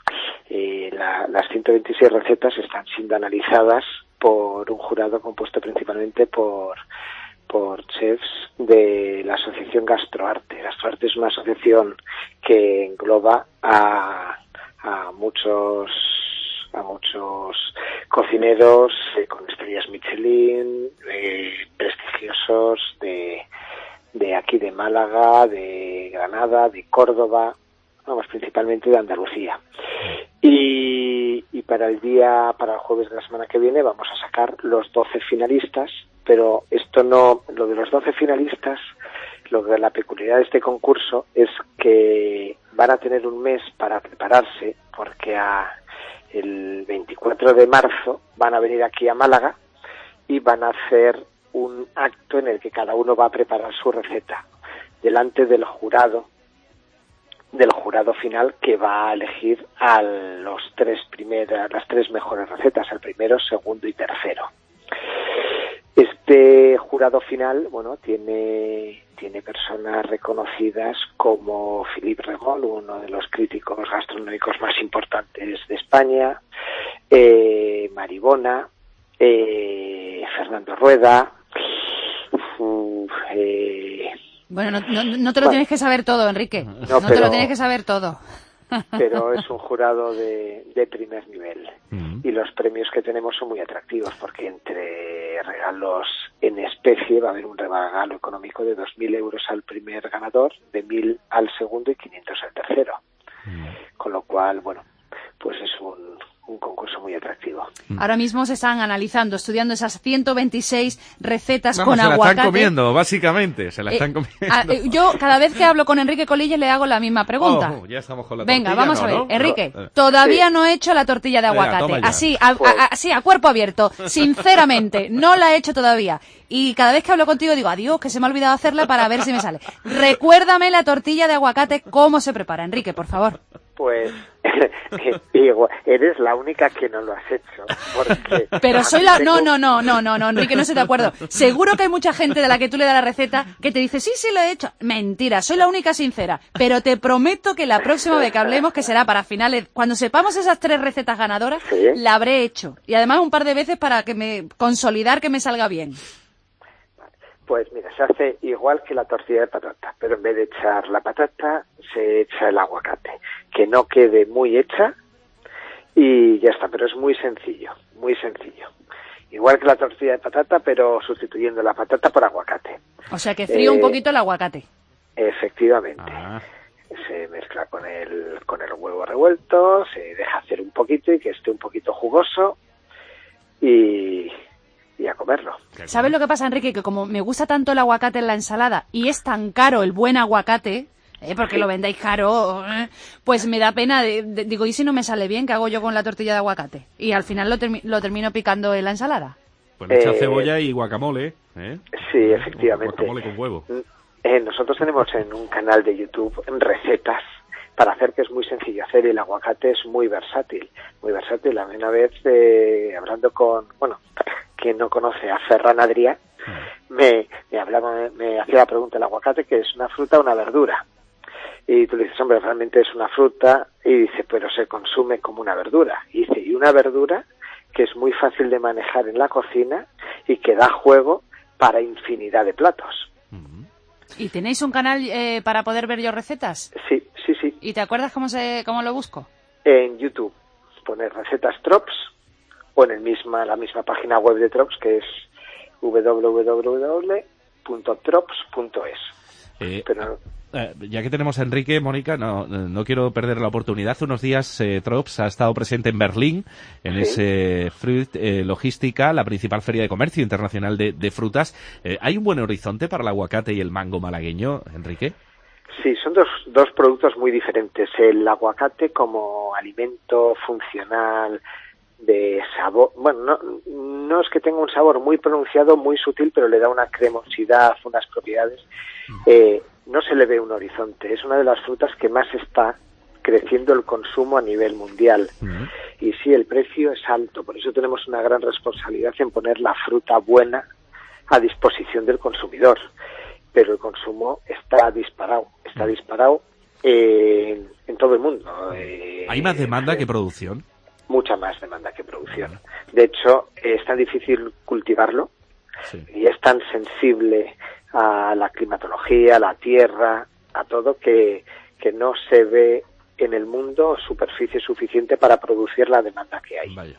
la, las ciento veintiséis recetas están siendo analizadas por un jurado compuesto principalmente por por chefs de la asociación Gastroarte. Gastroarte es una asociación que engloba a, a muchos a muchos cocineros eh, con estrellas Michelin, eh, prestigiosos de de aquí de Málaga, de Granada, de Córdoba, vamos, principalmente de Andalucía. Y, y para el día, para el jueves de la semana que viene vamos a sacar los doce finalistas, pero esto no, lo de los doce finalistas, lo que la peculiaridad de este concurso es que van a tener un mes para prepararse, porque a, el veinticuatro de marzo van a venir aquí a Málaga y van a hacer un acto en el que cada uno va a preparar su receta delante del jurado, del jurado final que va a elegir a los tres primeras, las tres mejores recetas, el primero, segundo y tercero. Este jurado final, bueno, tiene tiene personas reconocidas como Philippe Regol, uno de los críticos gastronómicos más importantes de España, eh, Maribona, eh, Fernando Rueda. Uf, eh, bueno, no, no, no te lo bueno, tienes que saber todo, Enrique. No, no pero, te lo tienes que saber todo. Pero es un jurado de, de primer nivel. Mm. Y los premios que tenemos son muy atractivos, porque entre regalos en especie va a haber un regalo económico de dos mil euros al primer ganador, de mil al segundo y quinientos al tercero. Mm. Con lo cual, bueno, pues es un... un concurso muy atractivo. Ahora mismo se están analizando, estudiando esas ciento veintiséis recetas Vamos, con se aguacate. Se la están comiendo, básicamente, se la eh, están comiendo. A, eh, yo, cada vez que hablo con Enrique Colillas, le hago la misma pregunta. Oh, ya estamos con la Venga, tortilla, vamos no, a ver. ¿no? Enrique, Pero, eh. todavía sí. no he hecho la tortilla de aguacate. Venga, así, a, a, así, a cuerpo abierto. Sinceramente, no la he hecho todavía. Y cada vez que hablo contigo digo, adiós, que se me ha olvidado hacerla para ver si me sale. Recuérdame la tortilla de aguacate, cómo se prepara. Enrique, por favor. Pues, digo, eres la única que no lo has hecho. Porque Pero soy la... No, no, no, no, no, no, Enrique, no estoy de acuerdo. Seguro que hay mucha gente de la que tú le das la receta que te dice, sí, sí, lo he hecho. Mentira, soy la única sincera. Pero te prometo que la próxima vez que hablemos, que será para finales, cuando sepamos esas tres recetas ganadoras, ¿sí? La habré hecho. Y además un par de veces para que me consolidar que me salga bien. Pues mira, se hace igual que la tortilla de patata, pero en vez de echar la patata, se echa el aguacate. Que no quede muy hecha y ya está, pero es muy sencillo, muy sencillo. Igual que la tortilla de patata, pero sustituyendo la patata por aguacate. O sea que frío eh, un poquito el aguacate. Efectivamente. Ah. Se mezcla con el, con el huevo revuelto, se deja hacer un poquito y que esté un poquito jugoso y... y a comerlo. ¿Sabes lo que pasa, Enrique? Que como me gusta tanto el aguacate en la ensalada y es tan caro el buen aguacate, eh, porque sí. Lo vendéis caro, eh, pues me da pena, de, de, digo, ¿y si no me sale bien? ¿Qué hago yo con la tortilla de aguacate? Y al final lo, termi lo termino picando en la ensalada. Pues le echa eh, cebolla y guacamole, ¿eh? Sí, efectivamente. Guacamole con huevo. Eh, nosotros tenemos en un canal de YouTube recetas para hacer, que es muy sencillo hacer, y el aguacate es muy versátil, muy versátil. A mí una vez, eh, hablando con, bueno, quien no conoce a Ferran Adrià, me, me hablaba, me, me hacía la pregunta, ¿el aguacate que es una fruta o una verdura? Y tú le dices, hombre, realmente es una fruta, y dice, pero se consume como una verdura. Y dice, y una verdura que es muy fácil de manejar en la cocina y que da juego para infinidad de platos. ¿Y tenéis un canal eh, para poder ver yo recetas? Sí, sí, sí. ¿Y te acuerdas cómo se cómo lo busco? En YouTube, poner recetas Trops, o en el misma, la misma página web de Trops, que es w w w punto trops punto es. Eh, Pero... eh, ya que tenemos a Enrique, Mónica, no, no quiero perder la oportunidad. Hace unos días eh, Trops ha estado presente en Berlín, en ¿sí? ese Fruit eh, Logística, la principal feria de comercio internacional de, de frutas. Eh, ¿Hay un buen horizonte para el aguacate y el mango malagueño, Enrique? Sí, son dos, dos productos muy diferentes. El aguacate como alimento funcional, de sabor, bueno, no, no es que tenga un sabor muy pronunciado, muy sutil, pero le da una cremosidad, unas propiedades, eh, no se le ve un horizonte. Es una de las frutas que más está creciendo el consumo a nivel mundial. Uh-huh. Y sí, el precio es alto, por eso tenemos una gran responsabilidad en poner la fruta buena a disposición del consumidor. Pero el consumo está disparado, está disparado eh, en, en todo el mundo. Eh, ¿Hay más demanda que producción? mucha más demanda que producción. De hecho, es tan difícil cultivarlo sí. y es tan sensible a la climatología, a la tierra, a todo, que, que no se ve en el mundo superficie suficiente para producir la demanda que hay. Vaya.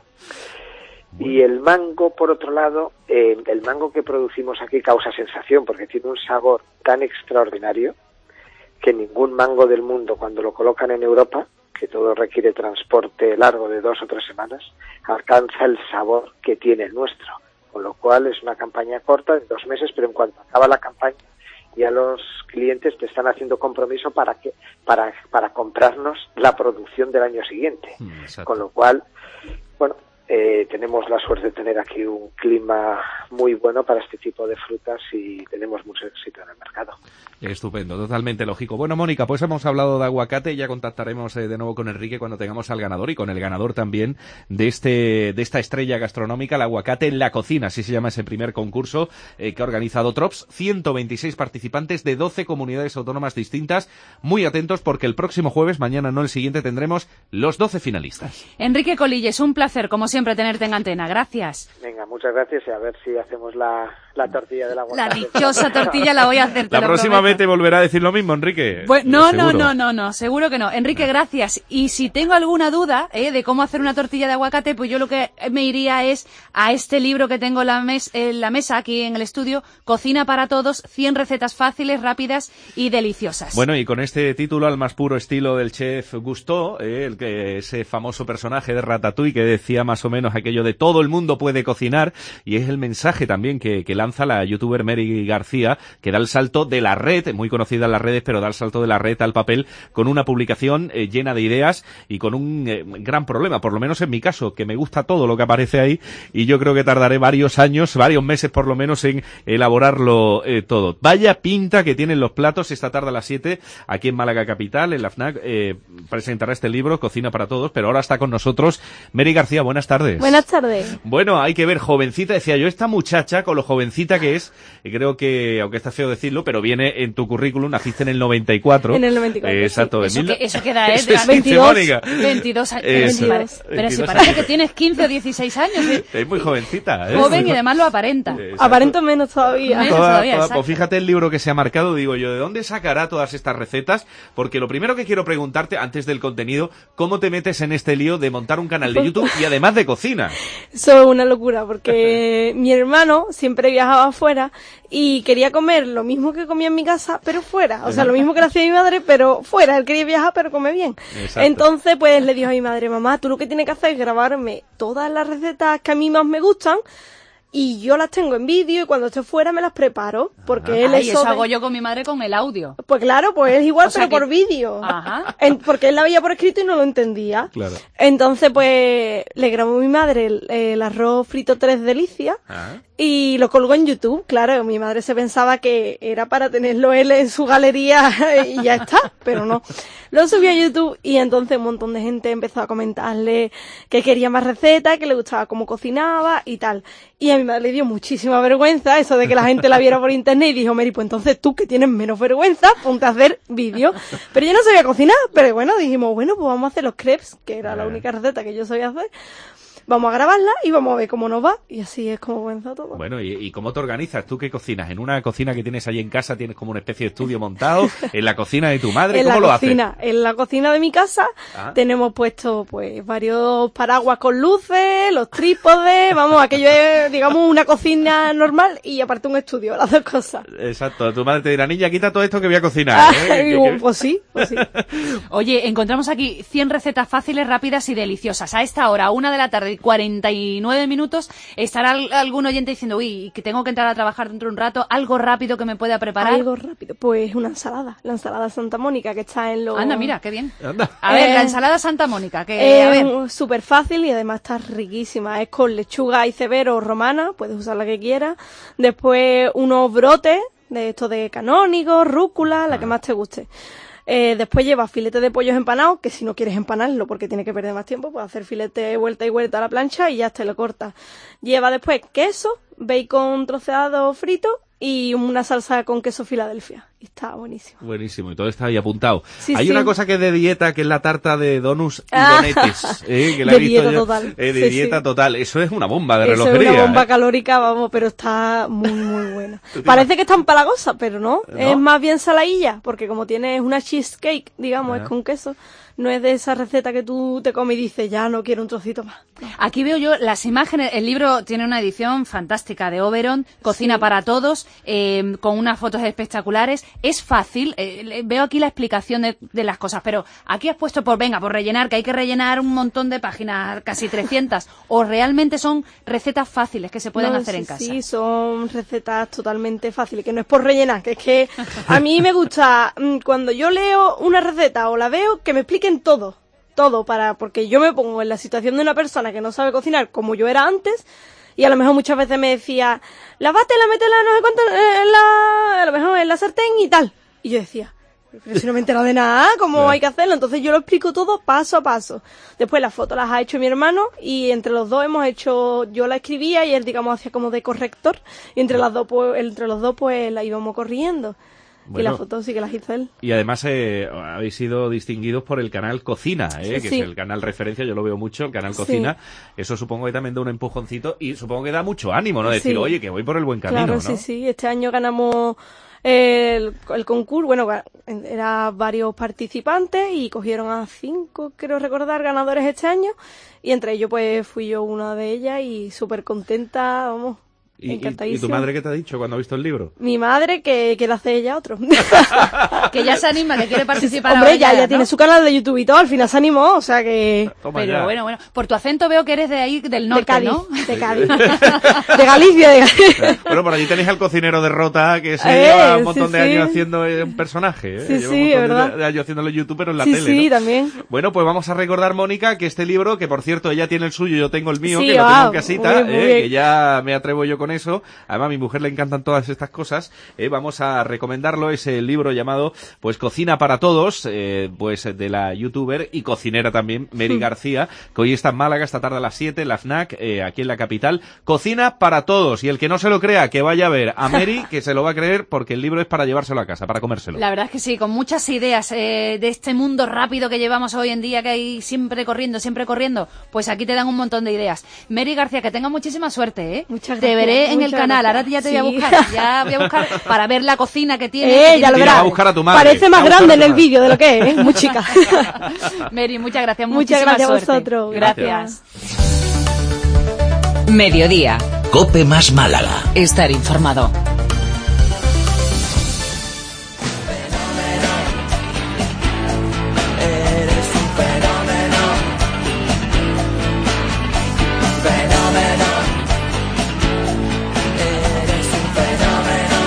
Y el mango, por otro lado, eh, el mango que producimos aquí causa sensación porque tiene un sabor tan extraordinario que ningún mango del mundo, cuando lo colocan en Europa, que todo requiere transporte largo de dos o tres semanas, alcanza el sabor que tiene el nuestro. Con lo cual es una campaña corta de dos meses, pero en cuanto acaba la campaña, ya los clientes te están haciendo compromiso para que para para comprarnos la producción del año siguiente. Mm, con lo cual, bueno, eh, tenemos la suerte de tener aquí un clima muy bueno para este tipo de frutas y tenemos mucho éxito en el mercado. Estupendo, totalmente lógico. Bueno, Mónica, pues hemos hablado de aguacate y ya contactaremos eh, de nuevo con Enrique cuando tengamos al ganador y con el ganador también de este de esta estrella gastronómica, el aguacate en la cocina, así se llama ese primer concurso eh, que ha organizado Trops. ciento veintiséis participantes de doce comunidades autónomas distintas. Muy atentos porque el próximo jueves, mañana no el siguiente, tendremos los doce finalistas. Enrique Colilles, un placer, como siempre, tenerte en antena. Gracias. Venga, muchas gracias y a ver si hacemos la, la tortilla del aguacate. La dichosa tortilla la voy a hacer. La próxima vez te volverá a decir lo mismo, Enrique. Pues, no, no, no, no, no, seguro que no. Enrique, gracias. Y si tengo alguna duda eh, de cómo hacer una tortilla de aguacate, pues yo lo que me iría es a este libro que tengo en la, mes, en la mesa aquí en el estudio, Cocina para Todos, cien recetas fáciles, rápidas y deliciosas. Bueno, y con este título al más puro estilo del chef Gusteau, eh, el que ese famoso personaje de Ratatouille que decía más o menos aquello de todo el mundo puede cocinar, y es el mensaje también que, que lanza la youtuber Mary García, que da el salto de la red, muy conocida en las redes, pero da el salto de la red al papel con una publicación eh, llena de ideas y con un eh, gran problema, por lo menos en mi caso, que me gusta todo lo que aparece ahí y yo creo que tardaré varios años, varios meses por lo menos en elaborarlo eh, todo. Vaya pinta que tienen los platos. Esta tarde a las siete, aquí en Málaga Capital, en la FNAC, eh, presentará este libro, Cocina para Todos, pero ahora está con nosotros Mary García. Buenas tardes. Buenas tardes. Bueno, hay que ver, jovencita, decía yo, esta muchacha, con lo jovencita que es, y creo que, aunque está feo decirlo, pero viene en tu currículum, naciste en el noventa y cuatro. En el noventa y cuatro, eh, Exacto. Sí. Eso, mil... que, eso queda, ¿eh? Eso veintidós, Mónica. veintidós años. Eso. veintidós. Pero si parece que tienes quince o dieciséis años. ¿eh? Es muy jovencita. ¿eh? Joven y además lo aparenta. Exacto. Aparento menos todavía. Menos Toda, todavía, toda, pues fíjate el libro que se ha marcado, digo yo, ¿de dónde sacará todas estas recetas? Porque lo primero que quiero preguntarte, antes del contenido, ¿cómo te metes en este lío de montar un canal de YouTube y además de cocina? Eso es una locura, porque mi hermano siempre viajaba afuera y quería comer lo mismo que comía en mi casa, pero fuera. O sea, lo mismo que le hacía mi madre, pero fuera. Él quería viajar, pero come bien. Exacto. Entonces, pues le dijo a mi madre, mamá, tú lo que tienes que hacer es grabarme todas las recetas que a mí más me gustan, y yo las tengo en vídeo y cuando esté fuera me las preparo, porque Ajá. él Ay, eso eso de... hago yo con mi madre con el audio. Pues claro, pues es igual, O sea pero que- por vídeo. Ajá. En- porque él la veía por escrito y no lo entendía. Claro. Entonces, pues, le grabó a mi madre el, el arroz frito tres delicias Ah. y lo colgó en YouTube. Claro, mi madre se pensaba que era para tenerlo él en su galería y ya está, pero no. Lo subió a YouTube y entonces un montón de gente empezó a comentarle que quería más recetas, que le gustaba cómo cocinaba y tal. Y a mi madre le dio muchísima vergüenza eso de que la gente la viera por internet y dijo, Mary, pues entonces tú que tienes menos vergüenza, ponte a hacer vídeos. Pero yo no sabía cocinar, pero bueno, dijimos, bueno, pues vamos a hacer los crepes, que era la única receta que yo sabía hacer. Vamos a grabarla y vamos a ver cómo nos va. Y así es como comenzó todo. Bueno, ¿y, y cómo te organizas? ¿Tú qué cocinas? ¿En una cocina que tienes ahí en casa tienes como una especie de estudio montado? ¿En la cocina de tu madre? En ¿Cómo la lo cocina, haces? en la cocina de mi casa Ah. tenemos puesto pues varios paraguas con luces, los trípodes, vamos, aquello es, digamos, una cocina normal y aparte un estudio, las dos cosas. Exacto. Tu madre te dirá, niña, quita todo esto que voy a cocinar. ¿eh? Ay, Que- que- pues sí, pues sí. Oye, encontramos aquí cien recetas fáciles, rápidas y deliciosas. A esta hora, una de la tarde, cuarenta y nueve minutos, estará al- algún oyente diciendo, uy, que tengo que entrar a trabajar dentro de un rato, algo rápido que me pueda preparar. Algo rápido, pues una ensalada, la ensalada Santa Mónica que está en los... Anda, mira, qué bien. Anda. A ver, Eh, la ensalada Santa Mónica, que, a ver. Es súper fácil y además está riquísima. Es con lechuga y cebero romana, puedes usar la que quieras. Después unos brotes de estos de canónigos, rúcula, la que más te guste. Eh, después lleva filete de pollos empanados, que si no quieres empanarlo porque tiene que perder más tiempo, puedes hacer filete vuelta y vuelta a la plancha y ya te lo cortas. Lleva después queso, bacon troceado frito y una salsa con queso Filadelfia. Y Está buenísimo. Buenísimo, y todo está ahí apuntado. Sí, Hay sí. una cosa que es de dieta, que es la tarta de donuts y Ah. donetes. ¿eh? Que la De he visto dieta yo. total. Eh, de Sí, dieta sí. total. Eso es una bomba de Eso relojería. es una bomba ¿eh? calórica, vamos, pero está muy, muy buena. ¿Tú te Parece que está empalagosa, pero no. ¿No? Es más bien saladilla, porque como tiene una cheesecake, digamos, Ah. es con queso, no es de esa receta que tú te comes y dices, ya no quiero un trocito más. Aquí veo yo las imágenes. El libro tiene una edición fantástica de Oberon, Cocina para Todos, eh, con unas fotos espectaculares. Es fácil, eh, le- veo aquí la explicación de, de las cosas, pero aquí has puesto por, venga, por rellenar, que hay que rellenar un montón de páginas, casi trescientas, o realmente son recetas fáciles que se pueden No, hacer sí, en casa. Sí, son recetas totalmente fáciles, que no es por rellenar, que es que a mí me gusta mm, cuando yo leo una receta o la veo, que me expliquen todo, todo, para porque yo me pongo en la situación de una persona que no sabe cocinar como yo era antes, y a lo mejor muchas veces me decía, lavátela, métela, no sé cuánto, eh, en la, a lo mejor en la sartén y tal. Y yo decía, pero si no me he enterado de nada, ¿cómo Claro. hay que hacerlo? Entonces yo lo explico todo paso a paso. Después las fotos las ha hecho mi hermano y entre los dos hemos hecho, yo la escribía y él, digamos, hacía como de corrector. Y entre las dos, pues, entre los dos, pues la íbamos corriendo. Y Bueno. las fotos sí que las hizo él. Y además eh, habéis sido distinguidos por el canal Cocina, ¿eh? que Sí. es el canal referencia, yo lo veo mucho, el canal Sí. Cocina. Eso supongo que también da un empujoncito y supongo que da mucho ánimo, ¿no? Decir, Sí. oye, que voy por el buen camino, Claro, ¿no? sí, sí. Este año ganamos el, el concurso, bueno, ga- eran varios participantes y cogieron a cinco, creo recordar, ganadores este año. Y entre ellos, pues, fui yo una de ellas y súper contenta, vamos, ¿Y, y, y tu encantadísima. madre qué te ha dicho cuando ha visto el libro? Mi madre, que, que le hace ella otro. Que ya se anima, que quiere participar Hombre, ahora ya, ya ¿no? tiene su canal de YouTube y todo, al final se animó, o sea que... Pero bueno, bueno, por tu acento veo que eres de ahí, del norte, Cádiz, ¿no? de Cádiz. De Galicia, de Galicia. Bueno, por allí tenéis al cocinero de Rota, que se Eh, lleva un montón sí, de sí. años haciendo eh, un personaje. ¿eh? Sí, Lleva sí, un montón de- ¿verdad? de años haciéndolo en YouTube, pero en la Sí, tele, sí, ¿no? también. Bueno, pues vamos a recordar, Mónica, que este libro, que por cierto ella tiene el suyo, yo tengo el mío, Sí, que lo wow, tengo en casita, muy bien, muy eh, bien. que ya me atrevo yo con eso. Además, a mi mujer le encantan todas estas cosas. eh, vamos a recomendarlo, es el libro llamado pues Cocina para Todos, eh, pues de la youtuber y cocinera también, Mary Hmm. García, que hoy está en Málaga, esta tarde a las siete, en la FNAC, eh, aquí en la capital. Cocina para Todos, y el que no se lo crea, que vaya a ver a Mary, que se lo va a creer, porque el libro es para llevárselo a casa, para comérselo. La verdad es que sí, con muchas ideas eh, de este mundo rápido que llevamos hoy en día, que hay siempre corriendo, siempre corriendo, pues aquí te dan un montón de ideas. Mary García, que tenga muchísima suerte, ¿eh? Muchas Te gracias, veré en el muchas canal, gracias. ahora ya te voy a Sí. buscar, ya voy a buscar para ver la cocina que tiene. Eh, que ya tiene lo tu verás. va a buscar a tu madre. Parece más Va a buscar grande a en tu el madre. vídeo de lo que es, ¿eh? Muy chica. Mary, muchas gracias, Muchas muchísima gracias a suerte. vosotros. Gracias. Mediodía. Cope más Málaga. Estar informado. Eres un fenómeno, fenómeno. Eres un fenómeno.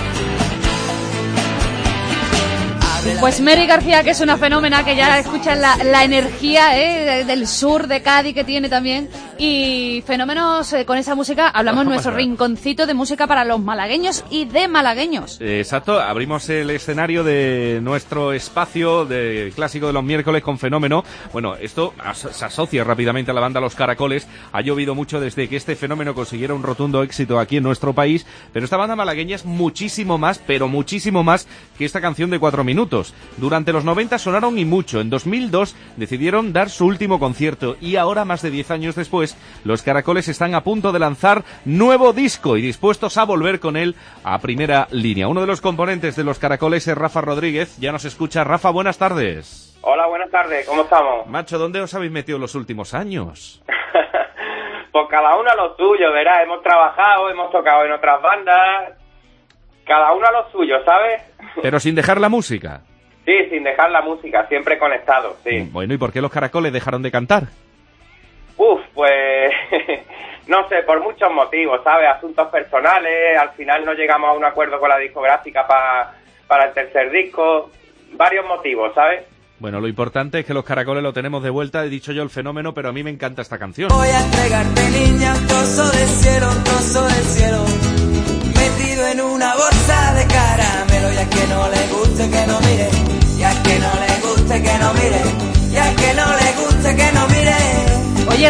Pues Mary García, que es una fenómena, que ya escuchan la, la energía eh, de- del sur de Cádiz que tiene también. Y fenómenos eh, con esa música, hablamos en nuestro rinconcito de música para los malagueños y de malagueños. Eh, Exacto, abrimos el escenario de nuestro espacio de clásico de los miércoles con Fenómeno. Bueno, esto as- se asocia rápidamente a la banda Los Caracoles. Ha llovido mucho desde que este fenómeno consiguiera un rotundo éxito aquí en nuestro país, pero esta banda malagueña es muchísimo más, pero muchísimo más que esta canción de cuatro minutos. Durante los noventa sonaron y mucho. En dos mil dos decidieron dar su último concierto y ahora, más de diez años después, Los Caracoles están a punto de lanzar nuevo disco y dispuestos a volver con él a primera línea. Uno de los componentes de Los Caracoles es Rafa Rodríguez. Ya nos escucha. Rafa, buenas tardes. Hola, buenas tardes, ¿cómo estamos? Macho, ¿dónde os habéis metido los últimos años? Pues cada uno a lo suyo, verás, hemos trabajado, hemos tocado en otras bandas, cada uno a lo suyo, ¿sabes? Pero sin dejar la música. Sí, sin dejar la música, siempre conectado, sí. Bueno, ¿y por qué Los Caracoles dejaron de cantar? Uf, pues no sé, por muchos motivos, ¿sabes? Asuntos personales, al final no llegamos a un acuerdo con la discográfica pa, para el tercer disco, varios motivos, ¿sabes? Bueno, lo importante es que Los Caracoles lo tenemos de vuelta. He dicho yo el fenómeno, pero a mí me encanta esta canción. Voy a entregarte, niña, un trozo del cielo, un trozo del cielo, metido en una bolsa de caramelo. Y a que no le guste que no mire, y a que no le guste que no mire, y a que no le guste que no mire. Oye,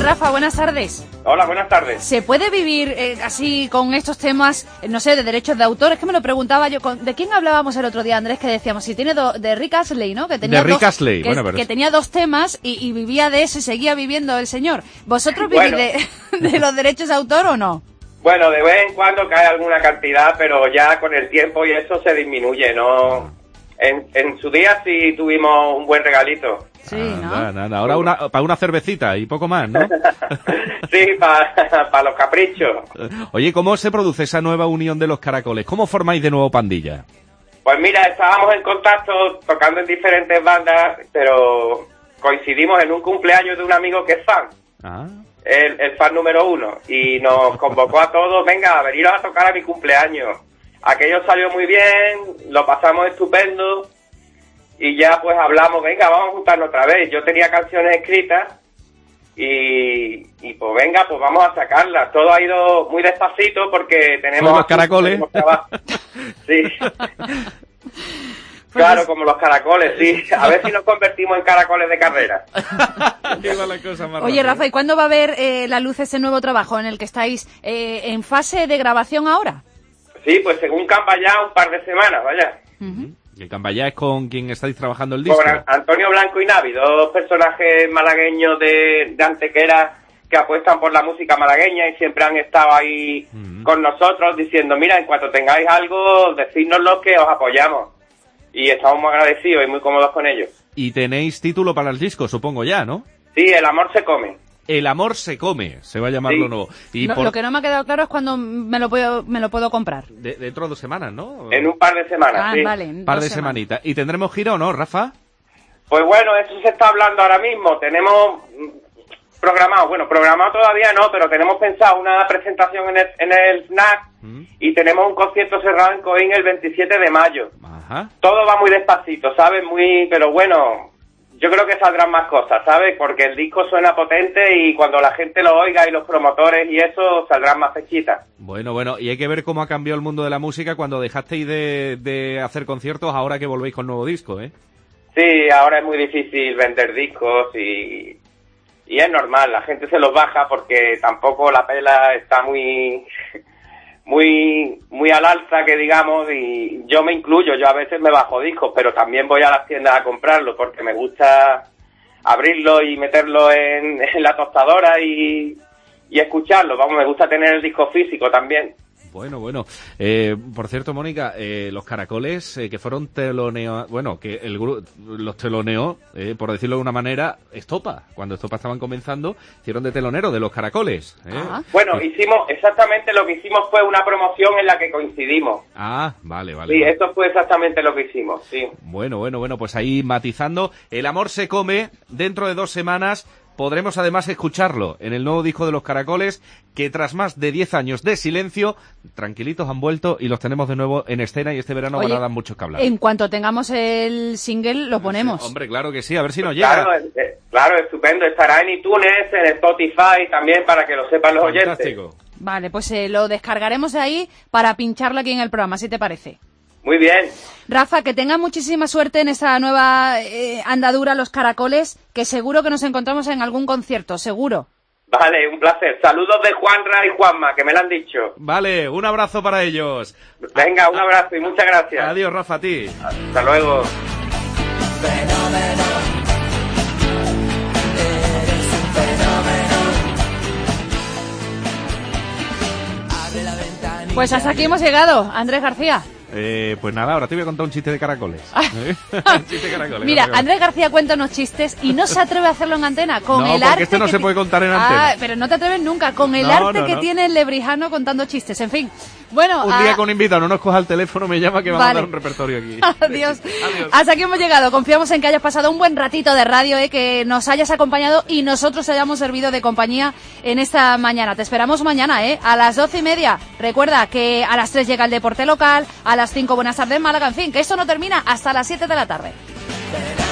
Rafa, buenas tardes. Hola, buenas tardes. ¿Se puede vivir eh, así con estos temas, eh, no sé, de derechos de autor? Es que me lo preguntaba yo. Con, ¿de quién hablábamos el otro día, Andrés? Que decíamos, si tiene do, de Rick Astley, ¿no? Que tenía de Rick dos, Astley, que, bueno, pero... que tenía dos temas y, y vivía de eso y seguía viviendo el señor. ¿Vosotros vivís Bueno. de, de los derechos de autor o no? Bueno, de vez en cuando cae alguna cantidad, pero ya con el tiempo y eso se disminuye, ¿no? En, en su día sí tuvimos un buen regalito. Sí, ¿no? Nada, nada. Ahora una, para una cervecita y poco más, ¿no? Sí, para pa los caprichos. Oye, ¿cómo se produce esa nueva unión de los caracoles? ¿Cómo formáis de nuevo pandilla? Pues mira, estábamos en contacto tocando en diferentes bandas, pero coincidimos en un cumpleaños de un amigo que es fan. Ah. El, el fan número uno. Y nos convocó a todos, venga, a veniros a tocar a mi cumpleaños. Aquello salió muy bien, lo pasamos estupendo. Y ya pues hablamos, venga, vamos a juntarnos otra vez. Yo tenía canciones escritas y, y pues venga, pues vamos a sacarlas. Todo ha ido muy despacito porque tenemos... Son los caracoles. Sí. Claro, como los caracoles, sí. A ver si nos convertimos en caracoles de carrera. Oye, Rafa, ¿y cuándo va a ver eh, la luz ese nuevo trabajo en el que estáis eh, en fase de grabación ahora? Sí, pues según Cambaya, un par de semanas, vaya. Uh-huh. ¿Y el Cambaya es con quien estáis trabajando el disco? Con Antonio Blanco y Navi, dos personajes malagueños de, de Antequera que apuestan por la música malagueña y siempre han estado ahí uh-huh. con nosotros diciendo, mira, en cuanto tengáis algo, decídnoslo que os apoyamos. Y estamos muy agradecidos y muy cómodos con ellos. Y tenéis título para el disco, supongo ya, ¿no? Sí, El amor se come. El amor se come, se va a llamar Sí. lo nuevo. Y No, por... Lo que no me ha quedado claro es cuándo me lo puedo, me lo puedo comprar. de, dentro de dos semanas, ¿no? En un par de semanas, Ah, sí. vale, en par dos de semanas. semanitas. ¿Y tendremos gira o no, Rafa? Pues bueno, eso se está hablando ahora mismo. Tenemos mm, programado, bueno, programado todavía no, pero tenemos pensado una presentación en el, en el S N A C ¿Mm? y tenemos un concierto cerrado en Coín el veintisiete de mayo. Ajá. Todo va muy despacito, ¿sabes? Muy, pero bueno, yo creo que saldrán más cosas, ¿sabes? Porque el disco suena potente y cuando la gente lo oiga y los promotores y eso, saldrán más fechitas. Bueno, bueno, y hay que ver cómo ha cambiado el mundo de la música cuando dejasteis de, de hacer conciertos ahora que volvéis con nuevo disco, ¿eh? Sí, ahora es muy difícil vender discos y, y es normal, la gente se los baja porque tampoco la pela está muy... muy muy al alza, que digamos, y yo me incluyo, yo a veces me bajo discos, pero también voy a las tiendas a comprarlo porque me gusta abrirlo y meterlo en, en la tostadora y, y escucharlo, vamos, me gusta tener el disco físico también. Bueno, bueno. Eh, por cierto, Mónica, eh, los caracoles eh, que fueron teloneos, bueno, que el gru- los teloneó, eh, por decirlo de una manera, Estopa. Cuando Estopa estaban comenzando, hicieron de telonero de los caracoles. ¿eh? Ah. Bueno, hicimos, exactamente lo que hicimos fue una promoción en la que coincidimos. Ah, vale, vale. Sí, vale. esto fue exactamente lo que hicimos, sí. Bueno, bueno, bueno, pues ahí matizando. El amor se come dentro de dos semanas. Podremos además escucharlo en el nuevo disco de los Caracoles, que tras más de diez años de silencio, tranquilitos han vuelto y los tenemos de nuevo en escena y este verano Oye, van a dar mucho que hablar. En cuanto tengamos el single, lo ponemos. Hombre, claro que sí, a ver si nos llega. Claro, eh, claro, estupendo. Estará en iTunes, en Spotify también, para que lo sepan los Fantástico. oyentes. Vale, pues eh, lo descargaremos de ahí para pincharlo aquí en el programa, si te parece. Muy bien. Rafa, que tenga muchísima suerte en esta nueva eh, andadura Los Caracoles, que seguro que nos encontramos en algún concierto, seguro. Vale, un placer. Saludos de Juanra y Juanma, que me lo han dicho. Vale, un abrazo para ellos. Venga, un abrazo y muchas gracias. Adiós, Rafa, a ti. Hasta luego. Pues hasta aquí hemos llegado, Andrés García. Eh, pues nada, ahora te voy a contar un chiste de caracoles. ¿Eh? chiste de caracoles. Mira, caracoles. Andrés García cuenta unos chistes y no se atreve a hacerlo en antena. Con No, el porque arte este no que se ti- puede contar en Ah, antena. pero no te atreves nunca. Con el No, arte no, que no. tiene el lebrijano contando chistes. En fin. Bueno, Un a- día con invitado, no nos coja el teléfono, me llama que vamos Vale. a dar un repertorio aquí. Adiós. Hasta aquí hemos llegado. Confiamos en que hayas pasado un buen ratito de radio, eh, que nos hayas acompañado y nosotros hayamos servido de compañía en esta mañana. Te esperamos mañana, ¿eh? A las doce y media. Recuerda que a las tres llega el deporte local, a las cinco Buenas tardes Málaga. En fin, que esto no termina hasta las siete de la tarde.